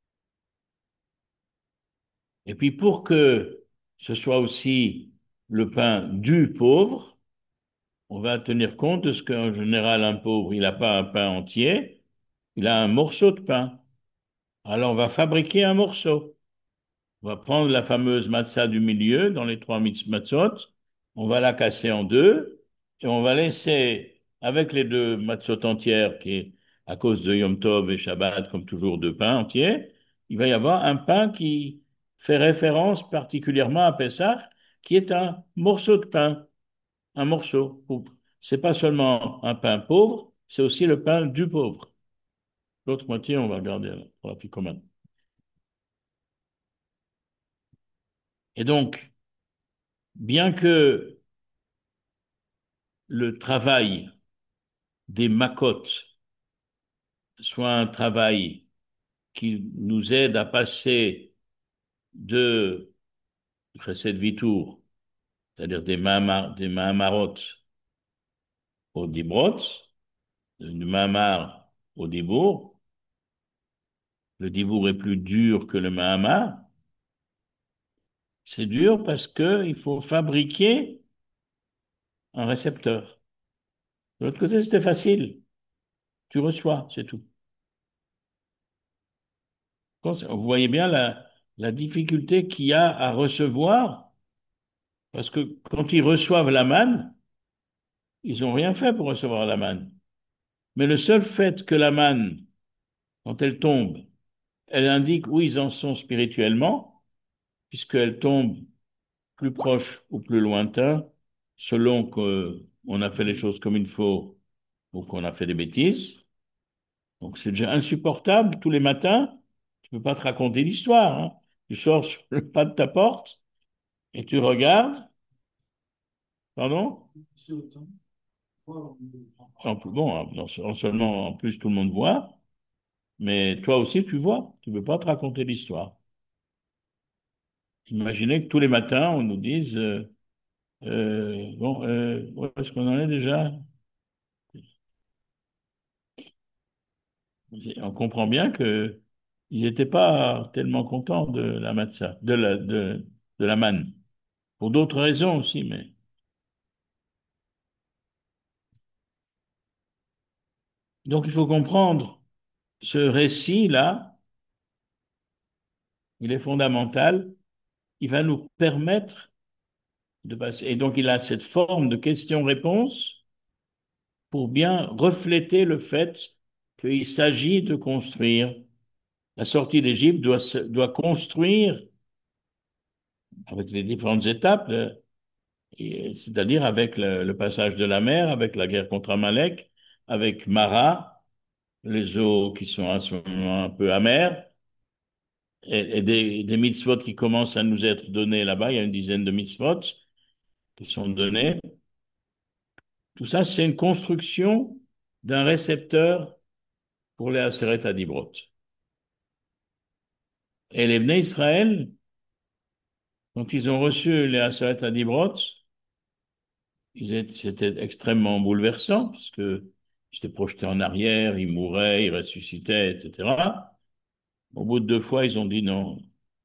Et puis pour que ce soit aussi le pain du pauvre, on va tenir compte de ce qu'en général un pauvre, il n'a pas un pain entier, il a un morceau de pain. Alors on va fabriquer un morceau. On va prendre la fameuse matzah du milieu dans les trois mitz- matzot, on va la casser en deux et on va laisser avec les deux matzot entières qui est à cause de Yom Tov et Shabbat comme toujours deux pains entiers, il va y avoir un pain qui fait référence particulièrement à Pessah qui est un morceau de pain, un morceau. C'est pas seulement un pain pauvre, c'est aussi le pain du pauvre. L'autre moitié, on va garder pour la ficomane. Et donc, bien que le travail des macotes soit un travail qui nous aide à passer de Chesed Vitour, c'est-à-dire des Mahamar, des Mahamarot au Dibrot, du Mahamar au Dibour. Le Dibour est plus dur que le Mahamar. C'est dur parce qu'il faut fabriquer un récepteur. De l'autre côté, c'était facile. Tu reçois, c'est tout. Vous voyez bien la, la difficulté qu'il y a à recevoir, parce que quand ils reçoivent la manne, ils n'ont rien fait pour recevoir la manne. Mais le seul fait que la manne, quand elle tombe, elle indique où ils en sont spirituellement, puisqu'elle tombe plus proche ou plus lointain, selon qu'on a fait les choses comme il faut ou qu'on a fait des bêtises. Donc c'est déjà insupportable tous les matins. Tu peux pas te raconter l'histoire, hein. Tu sors sur le pas de ta porte et tu regardes. Pardon? En plus, bon, hein, non, non seulement en plus tout le monde voit, mais toi aussi tu vois. Tu peux pas te raconter l'histoire. Imaginez que tous les matins on nous dise euh, euh, bon, euh, où est-ce qu'on en est déjà? On comprend bien que ils n'étaient pas tellement contents de la matzah, de la, de, de la manne. Pour d'autres raisons aussi, mais. Donc il faut comprendre ce récit-là, il est fondamental, il va nous permettre de passer. Et donc il a cette forme de question-réponse pour bien refléter le fait qu'il s'agit de construire. La sortie d'Égypte doit, doit construire, avec les différentes étapes, c'est-à-dire avec le, le, passage de la mer, avec la guerre contre Amalek, avec Mara, les eaux qui sont à ce moment un peu amères, et, et des, des mitzvot qui commencent à nous être donnés là-bas. Il y a une dizaine de mitzvot qui sont donnés. Tout ça, c'est une construction d'un récepteur pour les Aseret Adibrot. Et les Bnei Israël, quand ils ont reçu les Aseret Adibrot, c'était extrêmement bouleversant parce que j'étais projeté en arrière, ils mouraient, ils ressuscitaient, et cetera. Au bout de deux fois, ils ont dit non,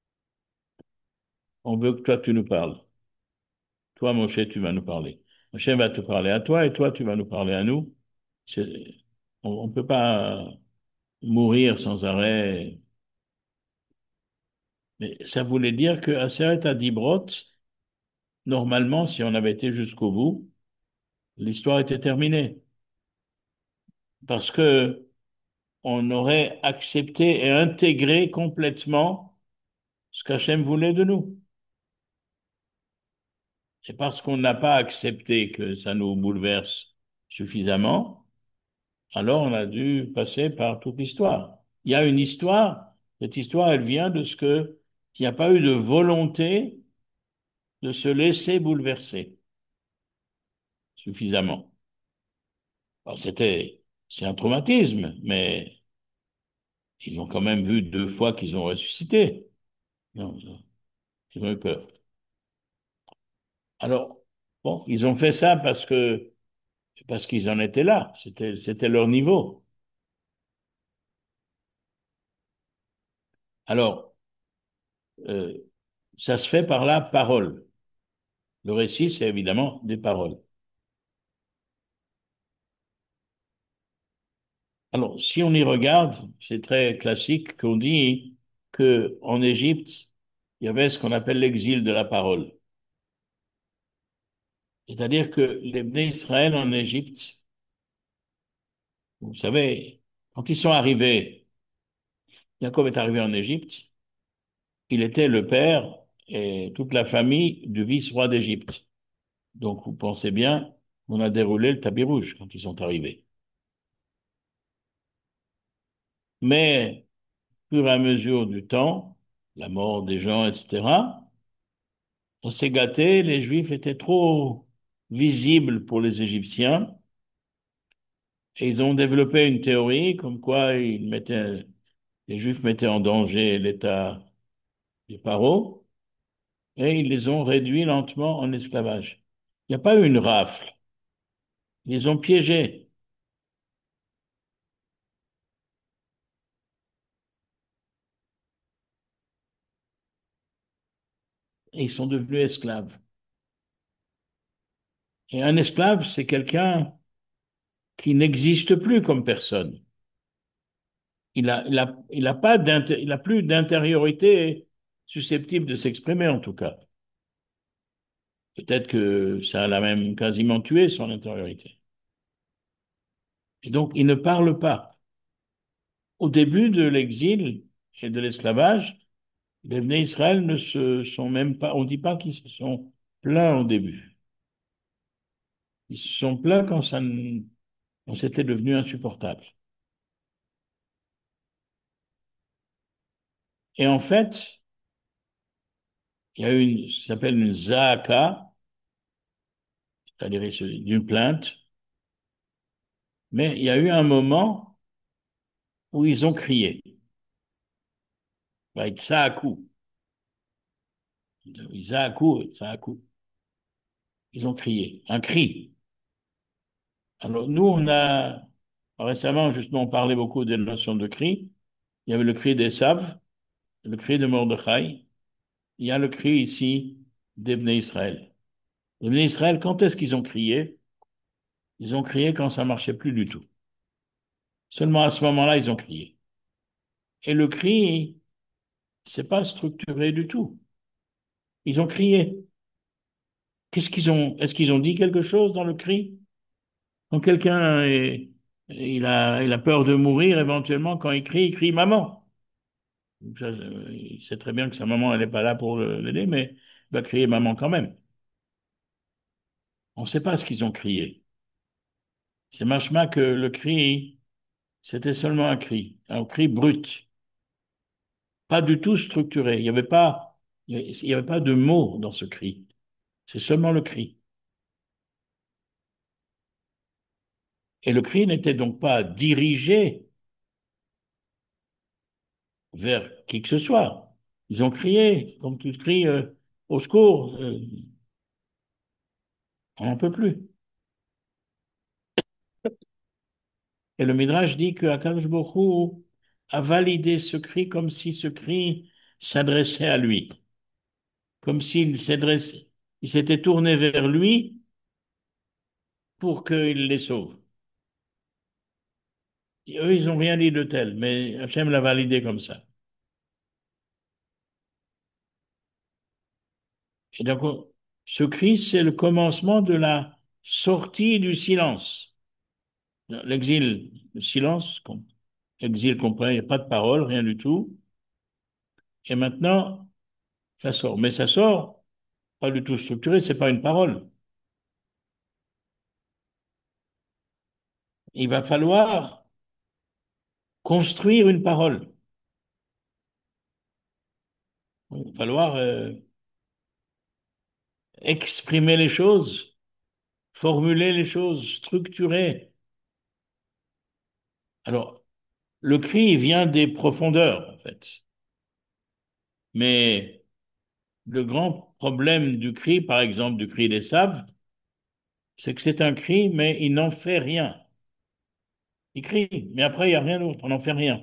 on veut que toi tu nous parles. Toi, Moshe, tu vas nous parler. Moshe va te parler à toi et toi, tu vas nous parler à nous. On ne peut pas mourir sans arrêt. Mais ça voulait dire que Aseret Adibrot, normalement, si on avait été jusqu'au bout, l'histoire était terminée. Parce que on aurait accepté et intégré complètement ce qu'Hachem voulait de nous. C'est parce qu'on n'a pas accepté que ça nous bouleverse suffisamment, alors on a dû passer par toute l'histoire. Il y a une histoire, cette histoire, elle vient de ce que il n'y a pas eu de volonté de se laisser bouleverser suffisamment. Alors, c'était, c'est un traumatisme, mais ils ont quand même vu deux fois qu'ils ont ressuscité. Non, ils ont eu peur. Alors, bon, ils ont fait ça parce que parce qu'ils en étaient là, c'était c'était leur niveau. Alors, euh, ça se fait par la parole. Le récit, c'est évidemment des paroles. Alors, si on y regarde, c'est très classique qu'on dit que en Égypte, il y avait ce qu'on appelle l'exil de la parole. C'est-à-dire que les Bnei Israël en Égypte, vous savez, quand ils sont arrivés, Jacob est arrivé en Égypte, il était le père et toute la famille du vice-roi d'Égypte. Donc, vous pensez bien, on a déroulé le tapis rouge quand ils sont arrivés. Mais, au fur et à mesure du temps, la mort des gens, et cetera, on s'est gâté, les Juifs étaient trop visibles pour les Égyptiens et ils ont développé une théorie comme quoi ils mettaient, les Juifs mettaient en danger l'État des Paro et ils les ont réduits lentement en esclavage. Il n'y a pas eu une rafle, ils les ont piégés et ils sont devenus esclaves. Et un esclave, c'est quelqu'un qui n'existe plus comme personne. Il a, il a, il a pas d'inté- il a plus d'intériorité susceptible de s'exprimer, en tout cas. Peut-être que ça l'a même quasiment tué, son intériorité. Et donc, il ne parle pas. Au début de l'exil et de l'esclavage, les Bnei Israël ne se sont même pas, on ne dit pas qu'ils se sont plaints au début. Ils se sont plaints quand ça, quand c'était devenu insupportable. Et en fait, il y a une, ce qui s'appelle une zaaka, c'est-à-dire d'une plainte, mais il y a eu un moment où ils ont crié. Zaakou. Zaakou, Zaakou. Ils ont crié, un cri. Alors, nous, on a récemment, justement, on parlait beaucoup des notions de cri. Il y avait le cri des Saves, le cri de Mordechai. Il y a le cri ici d'Ebné Israël. Les Ibn Israël, quand est-ce qu'ils ont crié? Ils ont crié quand ça marchait plus du tout. Seulement à ce moment-là, ils ont crié. Et le cri, c'est pas structuré du tout. Ils ont crié. Qu'est-ce qu'ils ont, est-ce qu'ils ont dit quelque chose dans le cri? Quand quelqu'un est, il a, il a peur de mourir, éventuellement, quand il crie, il crie maman. Donc ça, euh, il sait très bien que sa maman, elle n'est pas là pour le- l'aider, mais il va crier maman quand même. On ne sait pas ce qu'ils ont crié. C'est machma que le cri, c'était seulement un cri, un cri brut, pas du tout structuré. Il n'y avait pas, il y avait pas de mots dans ce cri. C'est seulement le cri. Et le cri n'était donc pas dirigé vers qui que ce soit. Ils ont crié, comme tu cries, euh, au secours, euh, on n'en peut plus. Et le Midrash dit que Akadosh Baruch Hu a validé ce cri comme si ce cri s'adressait à lui, comme s'il s'adressait, il s'était tourné vers lui pour qu'il les sauve. Et eux, ils n'ont rien dit de tel, mais Hachem l'a validé comme ça. Et donc, ce cri, c'est le commencement de la sortie du silence. L'exil, le silence, l'exil comprend, il n'y a pas de parole, rien du tout. Et maintenant, ça sort. Mais ça sort pas du tout structuré, c'est pas une parole. Il va falloir construire une parole. Il va falloir euh, exprimer les choses, formuler les choses, structurer. Alors, le cri vient des profondeurs, en fait. Mais le grand problème du cri, par exemple, du cri des saves, c'est que c'est un cri, mais il n'en fait rien. Il crie, mais après, il n'y a rien d'autre, on n'en fait rien.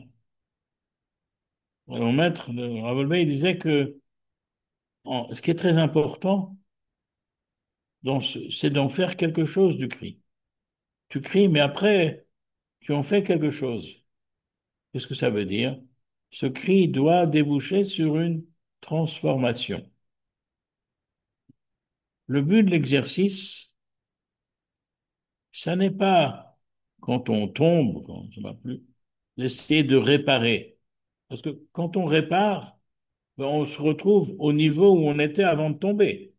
Mon maître, le Rav Wolbe, il disait que en- ce qui est très important, dans ce- c'est d'en faire quelque chose du cri. Tu cries, mais après, tu en fais quelque chose. Qu'est-ce que ça veut dire? Ce cri doit déboucher sur une transformation. Le but de l'exercice, ça n'est pas, quand on tombe, quand ça ne va plus, d'essayer de réparer. Parce que quand on répare, ben, on se retrouve au niveau où on était avant de tomber.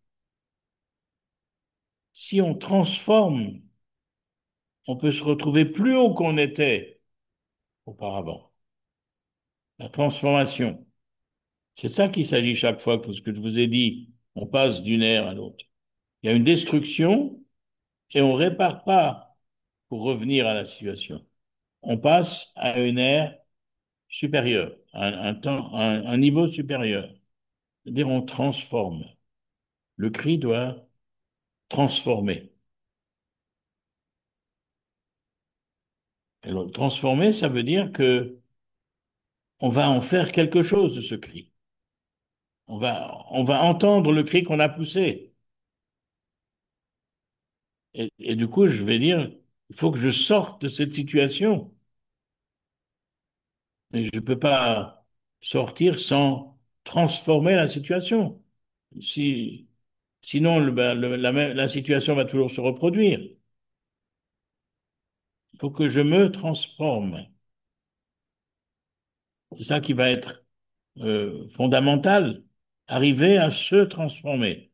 Si on transforme, on peut se retrouver plus haut qu'on était auparavant. La transformation. C'est ça qu'il s'agit chaque fois, que ce que je vous ai dit, on passe d'une ère à l'autre. Il y a une destruction et on ne répare pas pour revenir à la situation. On passe à une ère supérieure, à un, un temps, un, un niveau supérieur. C'est-à-dire on transforme. Le cri doit transformer. Alors, transformer, ça veut dire que on va en faire quelque chose de ce cri. On va, on va entendre le cri qu'on a poussé. Et, et du coup, je vais dire, il faut que je sorte de cette situation. Et je ne peux pas sortir sans transformer la situation. Si, sinon, le- ben, le- la, même- la situation va toujours se reproduire. Il faut que je me transforme. C'est ça qui va être euh, fondamental, arriver à se transformer.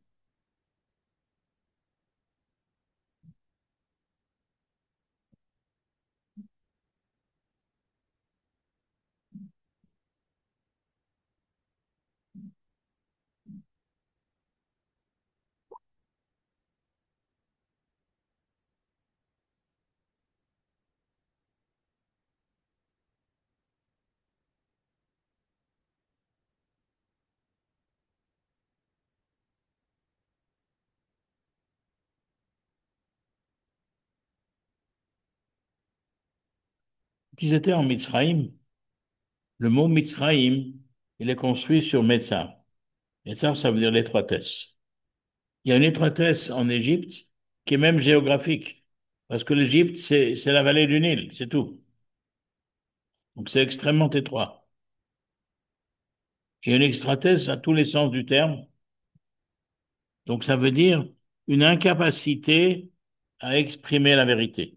Quand ils étaient en Mitzraïm, le mot Mitzraïm, il est construit sur Metzar. Metzar, ça veut dire l'étroitesse. Il y a une étroitesse en Égypte qui est même géographique, parce que l'Égypte, c'est, c'est la vallée du Nil, c'est tout. Donc c'est extrêmement étroit. Il y a une étroitesse à tous les sens du terme, donc ça veut dire une incapacité à exprimer la vérité.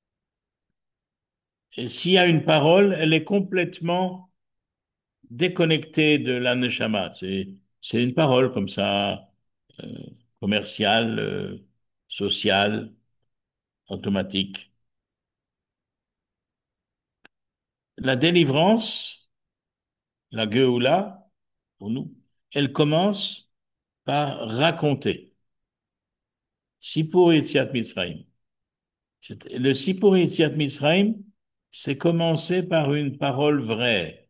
Et s'il y a une parole, elle est complètement déconnectée de la neshama. C'est, c'est une parole comme ça, euh, commerciale, euh, sociale, automatique. La délivrance, la Géoula, pour nous, elle commence par raconter. Sipur Yetziat Mitzrayim. C'est- Le Sipur Yetziat Mitzrayim, c'est commencé par une parole vraie.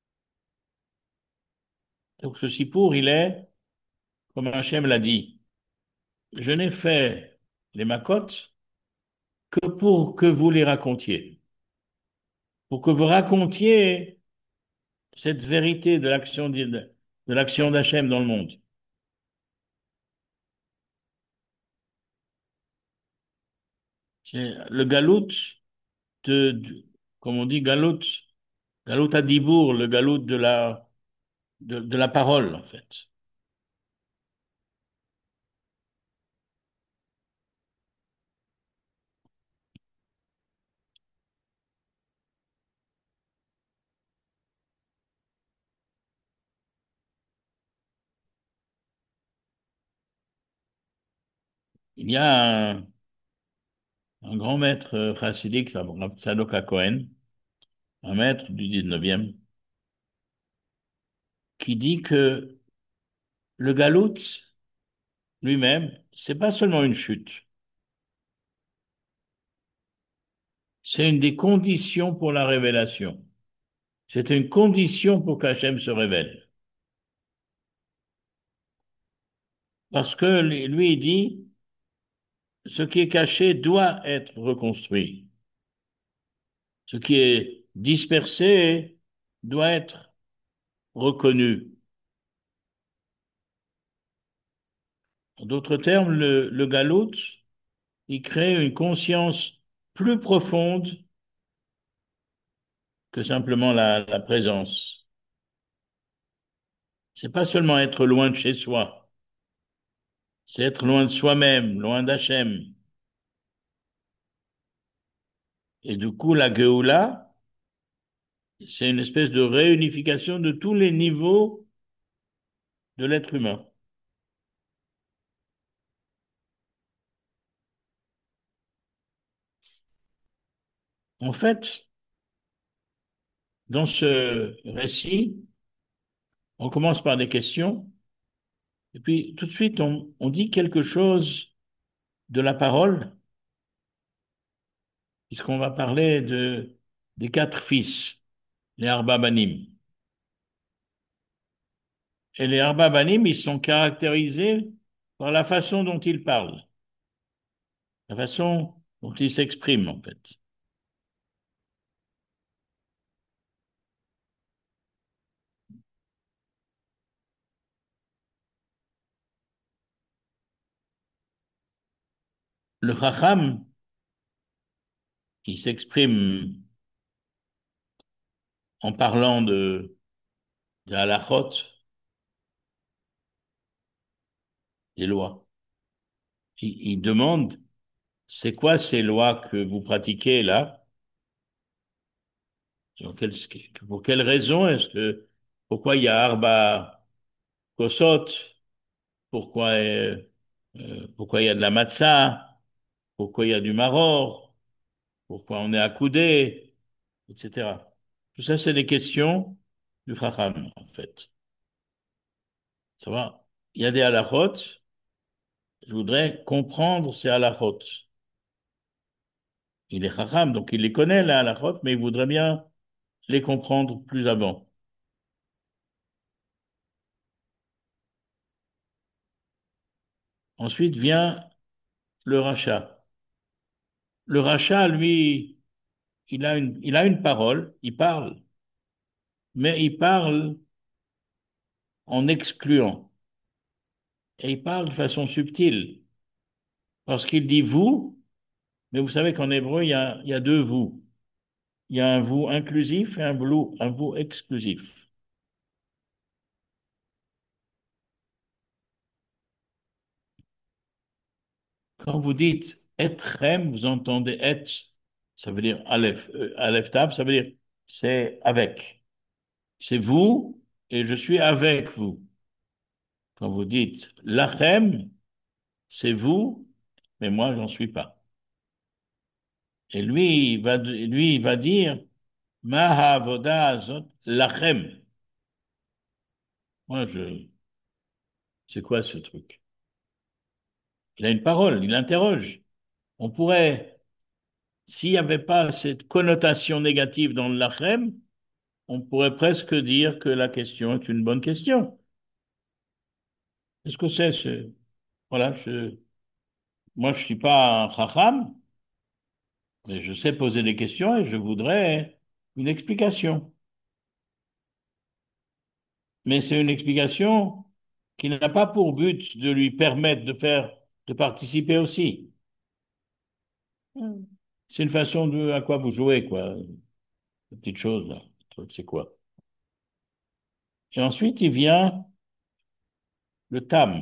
Donc ce Sipur, il est, comme Hachem l'a dit, je n'ai fait les makotes que pour que vous les racontiez, pour que vous racontiez cette vérité de l'action de, de l'action d'Hachem dans le monde. C'est le galout de, de- comme on dit, galout, galout à Dibourg, le galout de la, de, de la parole, en fait. Il y a un, un grand maître euh, chassidique, Rav Tzadok HaKohen, un maître du dix-neuvième, qui dit que le galout lui-même, c'est pas seulement une chute, c'est une des conditions pour la révélation. C'est une condition pour qu'Hachem se révèle. Parce que lui, il dit, ce qui est caché doit être reconstruit. Ce qui est dispersé doit être reconnu. En d'autres termes, le, le galout, il crée une conscience plus profonde que simplement la, la présence. C'est pas seulement être loin de chez soi, c'est être loin de soi-même, loin d'Hachem. Et du coup, la Géoula, c'est une espèce de réunification de tous les niveaux de l'être humain. En fait, dans ce récit, on commence par des questions, et puis tout de suite, on, on dit quelque chose de la parole, puisqu'on va parler de, des quatre fils, les Arba Banim. Et les Arba Banim, ils sont caractérisés par la façon dont ils parlent, la façon dont ils s'expriment, en fait. Le Chacham, il s'exprime en parlant de, de halachot, des lois. Il, il demande, c'est quoi ces lois que vous pratiquez là? Sur quelle- Pour quelle raison est-ce que, pourquoi il y a Arba Kosot? Pourquoi, euh, euh, pourquoi il y a de la matzah? Pourquoi il y a du maror? Pourquoi on est accoudé? Etc. Tout ça, c'est des questions du Chacham, en fait. Ça va? Il y a des halachot. Je voudrais comprendre ces halachot. Il est Chacham, donc il les connaît, les halachot, mais il voudrait bien les comprendre plus avant. Ensuite vient le rachat. Le rachat, lui, il a une, il a une parole, il parle, mais il parle en excluant. Et il parle de façon subtile, parce qu'il dit vous, mais vous savez qu'en hébreu, il y a, il y a deux vous. Il y a un vous inclusif et un vous, un vous exclusif. Quand vous dites etrem, vous entendez et, ça veut dire aleph, euh, aleph tav, ça veut dire c'est avec. C'est vous et je suis avec vous. Quand vous dites lachem, c'est vous, mais moi, j'en suis pas. Et lui, il va, lui, il va dire ma havoda azot lachem. Moi, je, c'est quoi ce truc? Il a une parole, il interroge. On pourrait, s'il n'y avait pas cette connotation négative dans le lachem, on pourrait presque dire que la question est une bonne question. Qu'est-ce que c'est ce... Voilà, je... moi je ne suis pas un chacham, mais je sais poser des questions et je voudrais une explication. Mais c'est une explication qui n'a pas pour but de lui permettre de faire, de participer aussi. C'est une façon de à quoi vous jouez, quoi. La petite chose, là. Le truc, c'est quoi? Et ensuite, il vient le tam.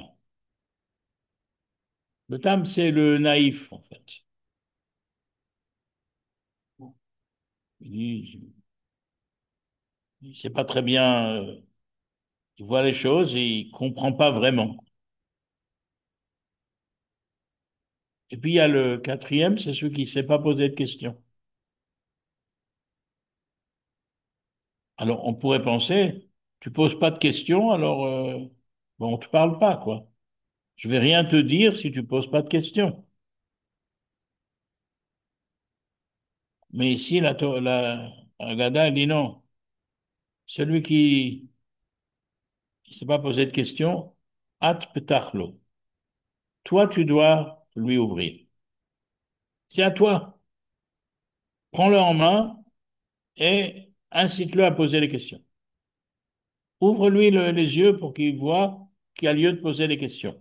Le tam, c'est le naïf, en fait. Il dit, il sait pas très bien, euh, il voit les choses et il comprend pas vraiment. Et puis il y a le quatrième, c'est celui qui ne sait pas poser de questions. Alors on pourrait penser, tu poses pas de questions, alors euh, bon, on te parle pas, quoi. Je vais rien te dire si tu poses pas de questions. Mais ici, la, To- la Agada, elle dit non. Celui qui ne sait pas poser de questions, at petachlo. Toi, tu dois lui ouvrir. C'est à toi. Prends-le en main et incite-le à poser les questions. Ouvre-lui le- les yeux pour qu'il voit qu'il y a lieu de poser des questions.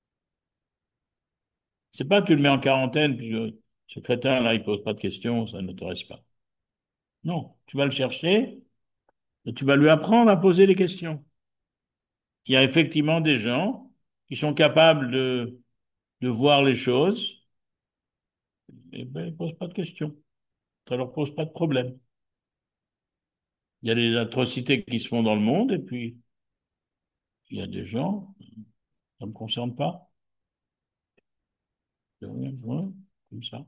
C'est pas tu le mets en quarantaine, puis euh, ce crétin-là, il pose pas de questions, ça ne m'intéresse pas. Non, tu vas le chercher et tu vas lui apprendre à poser des questions. Il y a effectivement des gens qui sont capables de, de voir les choses, et ben, ils ne posent pas de questions. Ça leur pose pas de problème. Il y a des atrocités qui se font dans le monde, et puis il y a des gens, ça ne me concerne pas. C'est rien, voilà, comme ça.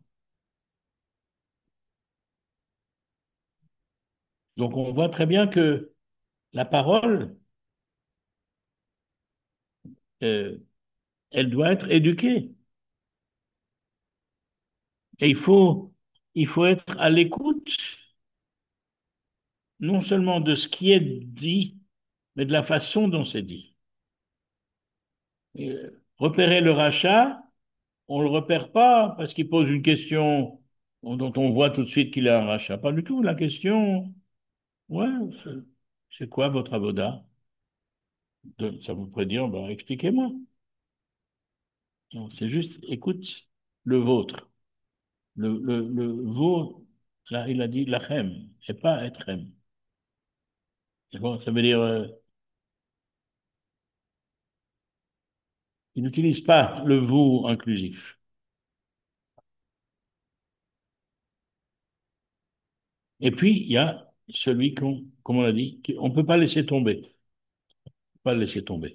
Donc on voit très bien que la parole, euh, elle doit être éduquée. Et il faut, il faut être à l'écoute, non seulement de ce qui est dit, mais de la façon dont c'est dit. Et, euh, repérer le rachat, on ne le repère pas parce qu'il pose une question dont on voit tout de suite qu'il a un rachat. Pas du tout. La question, ouais, c'est c'est quoi votre avoda? De- Ça vous pourrait dire, ben, expliquez-moi. Non, c'est juste, écoute le vôtre. Le, le, le vôtre, là, il a dit lachem, et pas etrem. Et bon, ça veut dire, euh, il n'utilise pas le vous inclusif. Et puis, il y a celui qu'on, comme on l'a dit, qu'on ne peut pas laisser tomber. Pas le laisser tomber.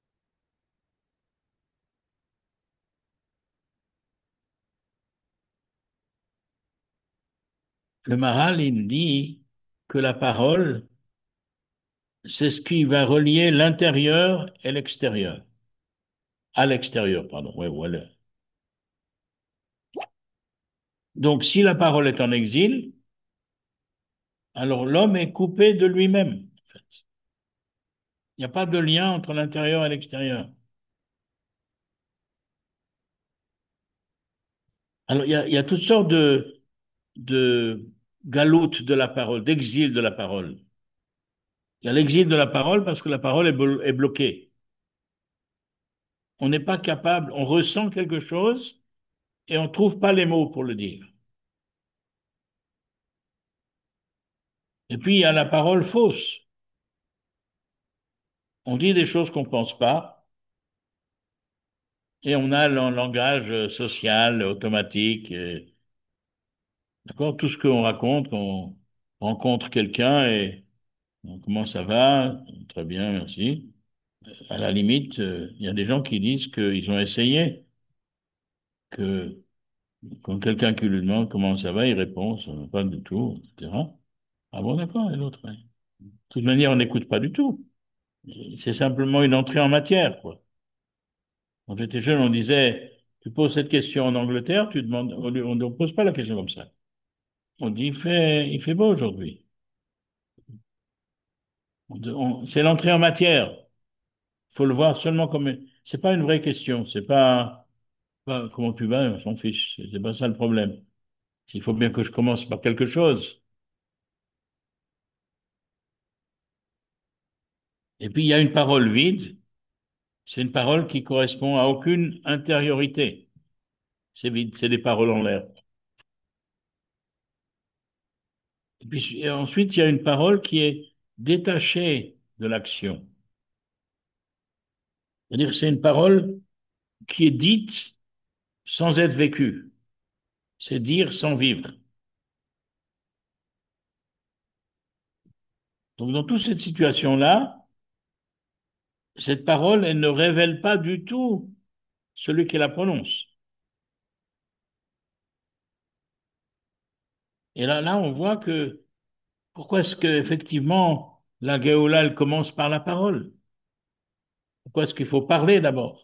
Le Maharal, il dit que la parole, c'est ce qui va relier l'intérieur et l'extérieur. À l'extérieur, pardon. Ouais, voilà. Donc, si la parole est en exil, alors l'homme est coupé de lui-même, en fait. Il n'y a pas de lien entre l'intérieur et l'extérieur. Alors, il y a, il y a toutes sortes de, de galoute de la parole, d'exil de la parole. Il y a l'exil de la parole parce que la parole est, blo- est bloquée. On n'est pas capable, on ressent quelque chose et on ne trouve pas les mots pour le dire. Et puis, il y a la parole fausse. On dit des choses qu'on ne pense pas et on a le langage social, automatique. euh, D'accord? Tout ce qu'on raconte, qu'on rencontre quelqu'un et on, comment ça va? Très bien, merci. À la limite, euh, il y a des gens qui disent qu'ils ont essayé, que quand quelqu'un qui lui demande comment ça va, il répond, ça va pas du tout, et cetera. Ah bon, d'accord, et l'autre, ouais. De toute manière, on n'écoute pas du tout. C'est simplement une entrée en matière, quoi. Quand j'étais jeune, on disait, tu poses cette question en Angleterre, tu demandes, on ne pose pas la question comme ça. On dit, il fait, il fait beau aujourd'hui. On- on- C'est l'entrée en matière. Il faut le voir seulement comme, une- c'est pas une vraie question. C'est pas, pas comment tu vas, on s'en fiche. C'est c'est pas ça le problème. Il faut bien que je commence par quelque chose. Et puis, il y a une parole vide. C'est une parole qui correspond à aucune intériorité. C'est vide, c'est des paroles en l'air. Et puis et ensuite, il y a une parole qui est détachée de l'action. C'est-à-dire que c'est une parole qui est dite sans être vécue. C'est dire sans vivre. Donc, dans toute cette situation-là, cette parole, elle ne révèle pas du tout celui qui la prononce. Et là, là, on voit que pourquoi est-ce que effectivement la Géoula, elle commence par la parole? Pourquoi est-ce qu'il faut parler d'abord?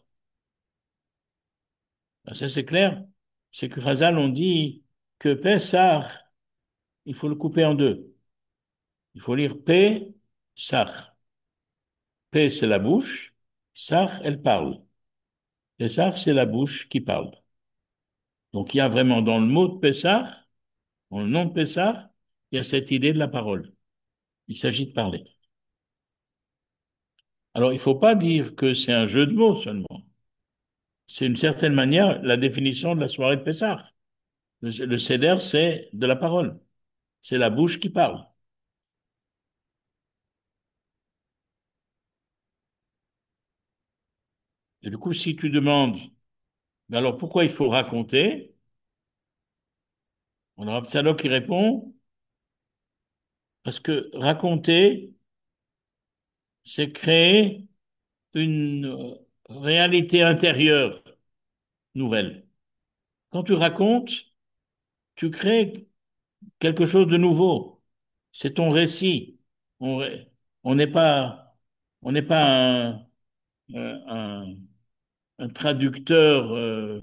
Ben, ça, c'est clair. C'est que Chazal, on dit que Pessah, il faut le couper en deux. Il faut lire P, Sach. P, c'est la bouche. Sach, elle parle. Et Sach, c'est la bouche qui parle. Donc, il y a vraiment dans le mot de Pessah, dans le nom de Pessah, il y a cette idée de la parole. Il s'agit de parler. Alors, il ne faut pas dire que c'est un jeu de mots seulement. C'est une certaine manière la définition de la soirée de Pessah. Le, le seder, c'est de la parole. C'est la bouche qui parle. Et du coup, si tu demandes, mais alors pourquoi il faut raconter? On aura Psalok qui répond, parce que raconter, c'est créer une euh, réalité intérieure nouvelle. Quand tu racontes, tu crées quelque chose de nouveau. C'est ton récit. On ré- on n'est pas, on n'est pas un, un- un traducteur euh,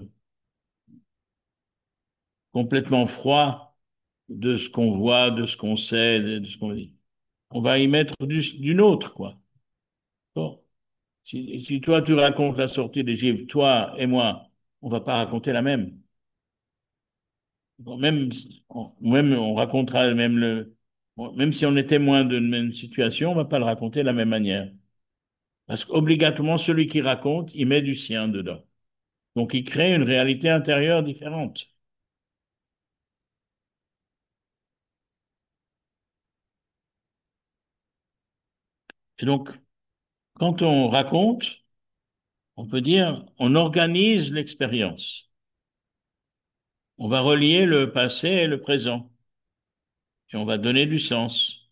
complètement froid de ce qu'on voit, de ce qu'on sait, de ce qu'on dit. On va y mettre du, d'une autre, quoi. Bon. Si, si toi, tu racontes la sortie d'Égypte, toi et moi, on va pas raconter la même. Bon, même, on, même on racontera même le, bon, même si on est témoin d'une même situation, on va pas le raconter de la même manière. Parce qu'obligatoirement, celui qui raconte, il met du sien dedans. Donc, il crée une réalité intérieure différente. Et donc, quand on raconte, on peut dire, on organise l'expérience. On va relier le passé et le présent. Et on va donner du sens.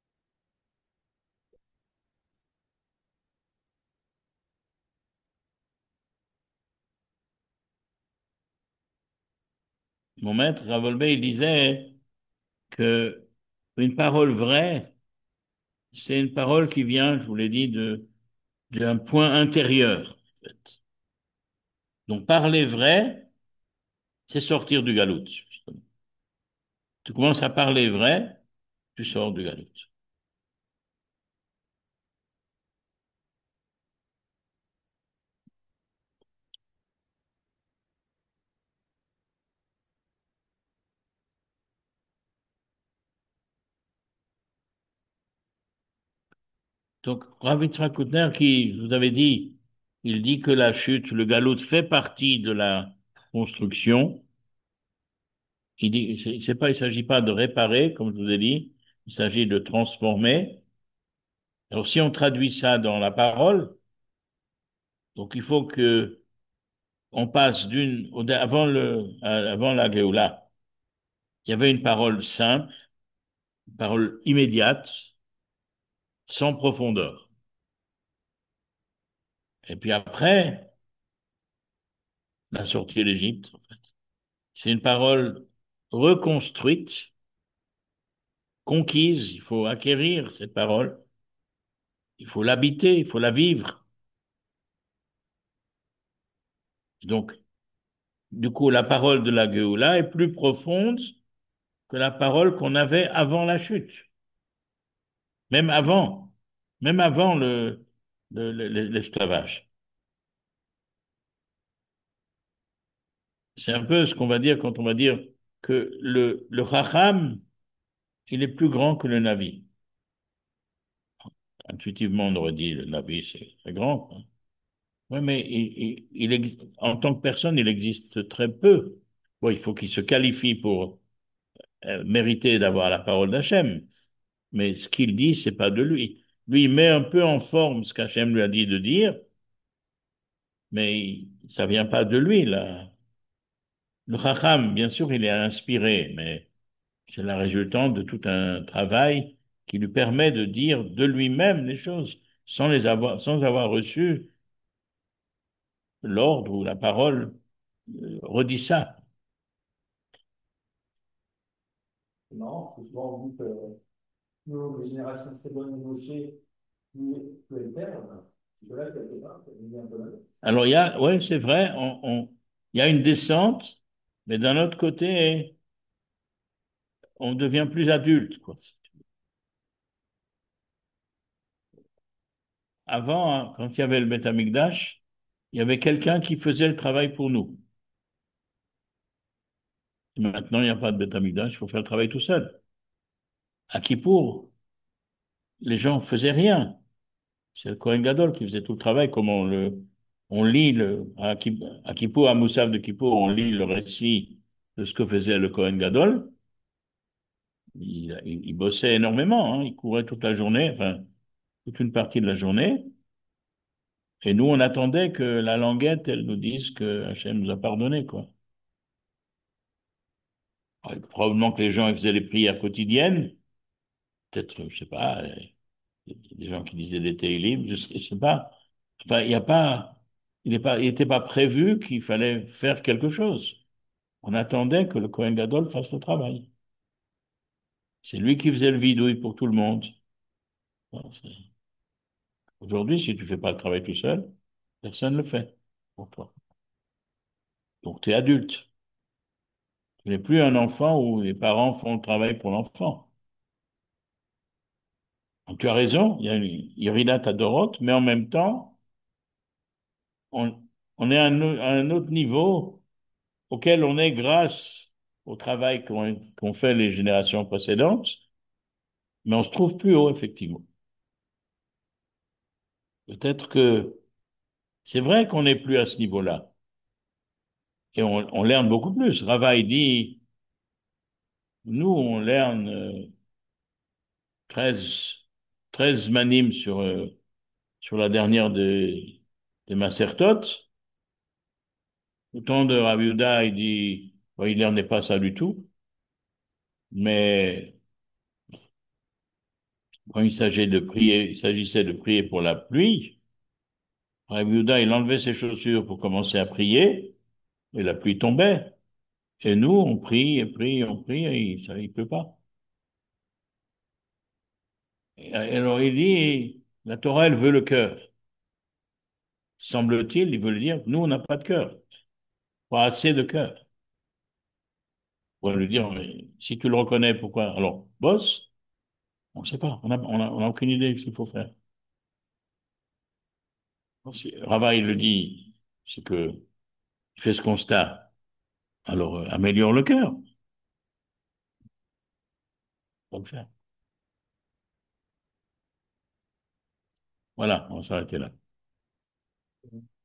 Mon maître, Ravolbey, il disait que une parole vraie, c'est une parole qui vient, je vous l'ai dit, de, d'un point intérieur, en fait. Donc, parler vrai, c'est sortir du galout, justement. Tu commences à parler vrai, tu sors du galout. Donc, Rav Yitzhak Koutner, qui, je vous avais dit, il dit que la chute, le galout fait partie de la construction. Il dit, c'est c'est pas, il s'agit pas de réparer, comme je vous ai dit, il s'agit de transformer. Alors, si on traduit ça dans la parole, donc il faut que on passe d'une, au- avant le, à- avant la Géoula, il y avait une parole simple, une parole immédiate, sans profondeur. Et puis après, la sortie d'Égypte, c'est une parole reconstruite, conquise. Il faut acquérir cette parole, il faut l'habiter, il faut la vivre. Donc, du coup, la parole de la Géoula est plus profonde que la parole qu'on avait avant la chute, même avant, même avant le, le- le- l'esclavage. C'est un peu ce qu'on va dire quand on va dire que le, le Chacham, il est plus grand que le Navi. Intuitivement, on aurait dit le Navi, c'est très grand. Oui, mais il, il- il ex- en tant que personne, il existe très peu. Bon, il faut qu'il se qualifie pour euh, mériter d'avoir la parole d'Hachem. Mais ce qu'il dit, c'est pas de lui. Lui, il met un peu en forme ce qu'Hachem lui a dit de dire, mais il- ça vient pas de lui, là. Le Chacham, bien sûr, il est inspiré, mais c'est la résultante de tout un travail qui lui permet de dire de lui-même les choses, sans les avoir, sans avoir reçu l'ordre ou la parole. Euh, redis ça. C'est marrant, parce que souvent on dit que nous, les générations Sebon et Moshe, plus, plus elles perdent, c'est que là, quelque part, ça devient un peu mal. Alors, il y a, ouais, c'est vrai, on, on- il y a une descente, mais d'un autre côté, on devient plus adulte, quoi. Avant, hein, quand il y avait le Beth Amikdash, il y avait quelqu'un qui faisait le travail pour nous. Maintenant, il n'y a pas de Beth Amikdash, il faut faire le travail tout seul. À Kippour, les gens faisaient rien. C'est le Kohen Gadol qui faisait tout le travail, comme on le, on lit le, à Kipp- à Kippour, à Moussaf de Kippour, on lit le récit de ce que faisait le Kohen Gadol. Il, il- il bossait énormément, hein. Il courait toute la journée, enfin, toute une partie de la journée. Et nous, on attendait que la languette, elle nous dise que Hachem nous a pardonné, quoi. Alors, probablement que les gens ils faisaient les prières quotidiennes. Peut-être, je sais pas, euh, des gens qui disaient des télim, je sais, je sais pas. Enfin, il n'y a pas, il n'est pas, il n'était pas prévu qu'il fallait faire quelque chose. On attendait que le Kohen Gadol fasse le travail. C'est lui qui faisait le vidouille pour tout le monde. Bon, c'est- Aujourd'hui, si tu fais pas le travail tout seul, personne ne le fait pour toi. Donc, tu es adulte. Tu n'es plus un enfant où les parents font le travail pour l'enfant. Donc, tu as raison, il y a une Iridat Adorot, mais en même temps, on, on est à un, au- à un autre niveau auquel on est grâce au travail qu'ont qu'ont fait les générations précédentes, mais on se trouve plus haut, effectivement. Peut-être que c'est vrai qu'on n'est plus à ce niveau-là, et on, on lerne beaucoup plus. Rava, il dit, nous, on lerne euh, treize 13 manim sur, euh, sur la dernière des, des Masertot. Autant de Rav Yehuda, il dit, bon, il n'en est pas ça du tout, mais quand il s'agissait de prier, il s'agissait de prier pour la pluie, Rav Yehuda, il enlevait ses chaussures pour commencer à prier, et la pluie tombait. Et nous, on prie, et prie, on prie, et il, ça, il peut pas. Et alors il dit, la Torah, elle veut le cœur. Semble-t-il, il veut le dire, nous, on n'a pas de cœur, pas assez de cœur. On va lui dire, mais si tu le reconnais, pourquoi? Alors, bosse, on ne sait pas, on n'a on a, on a aucune idée de ce qu'il faut faire. Si Rava, il le dit, c'est que il fait ce constat. Alors, euh, améliore le cœur. Faut le faire. Voilà, on va s'arrêter là.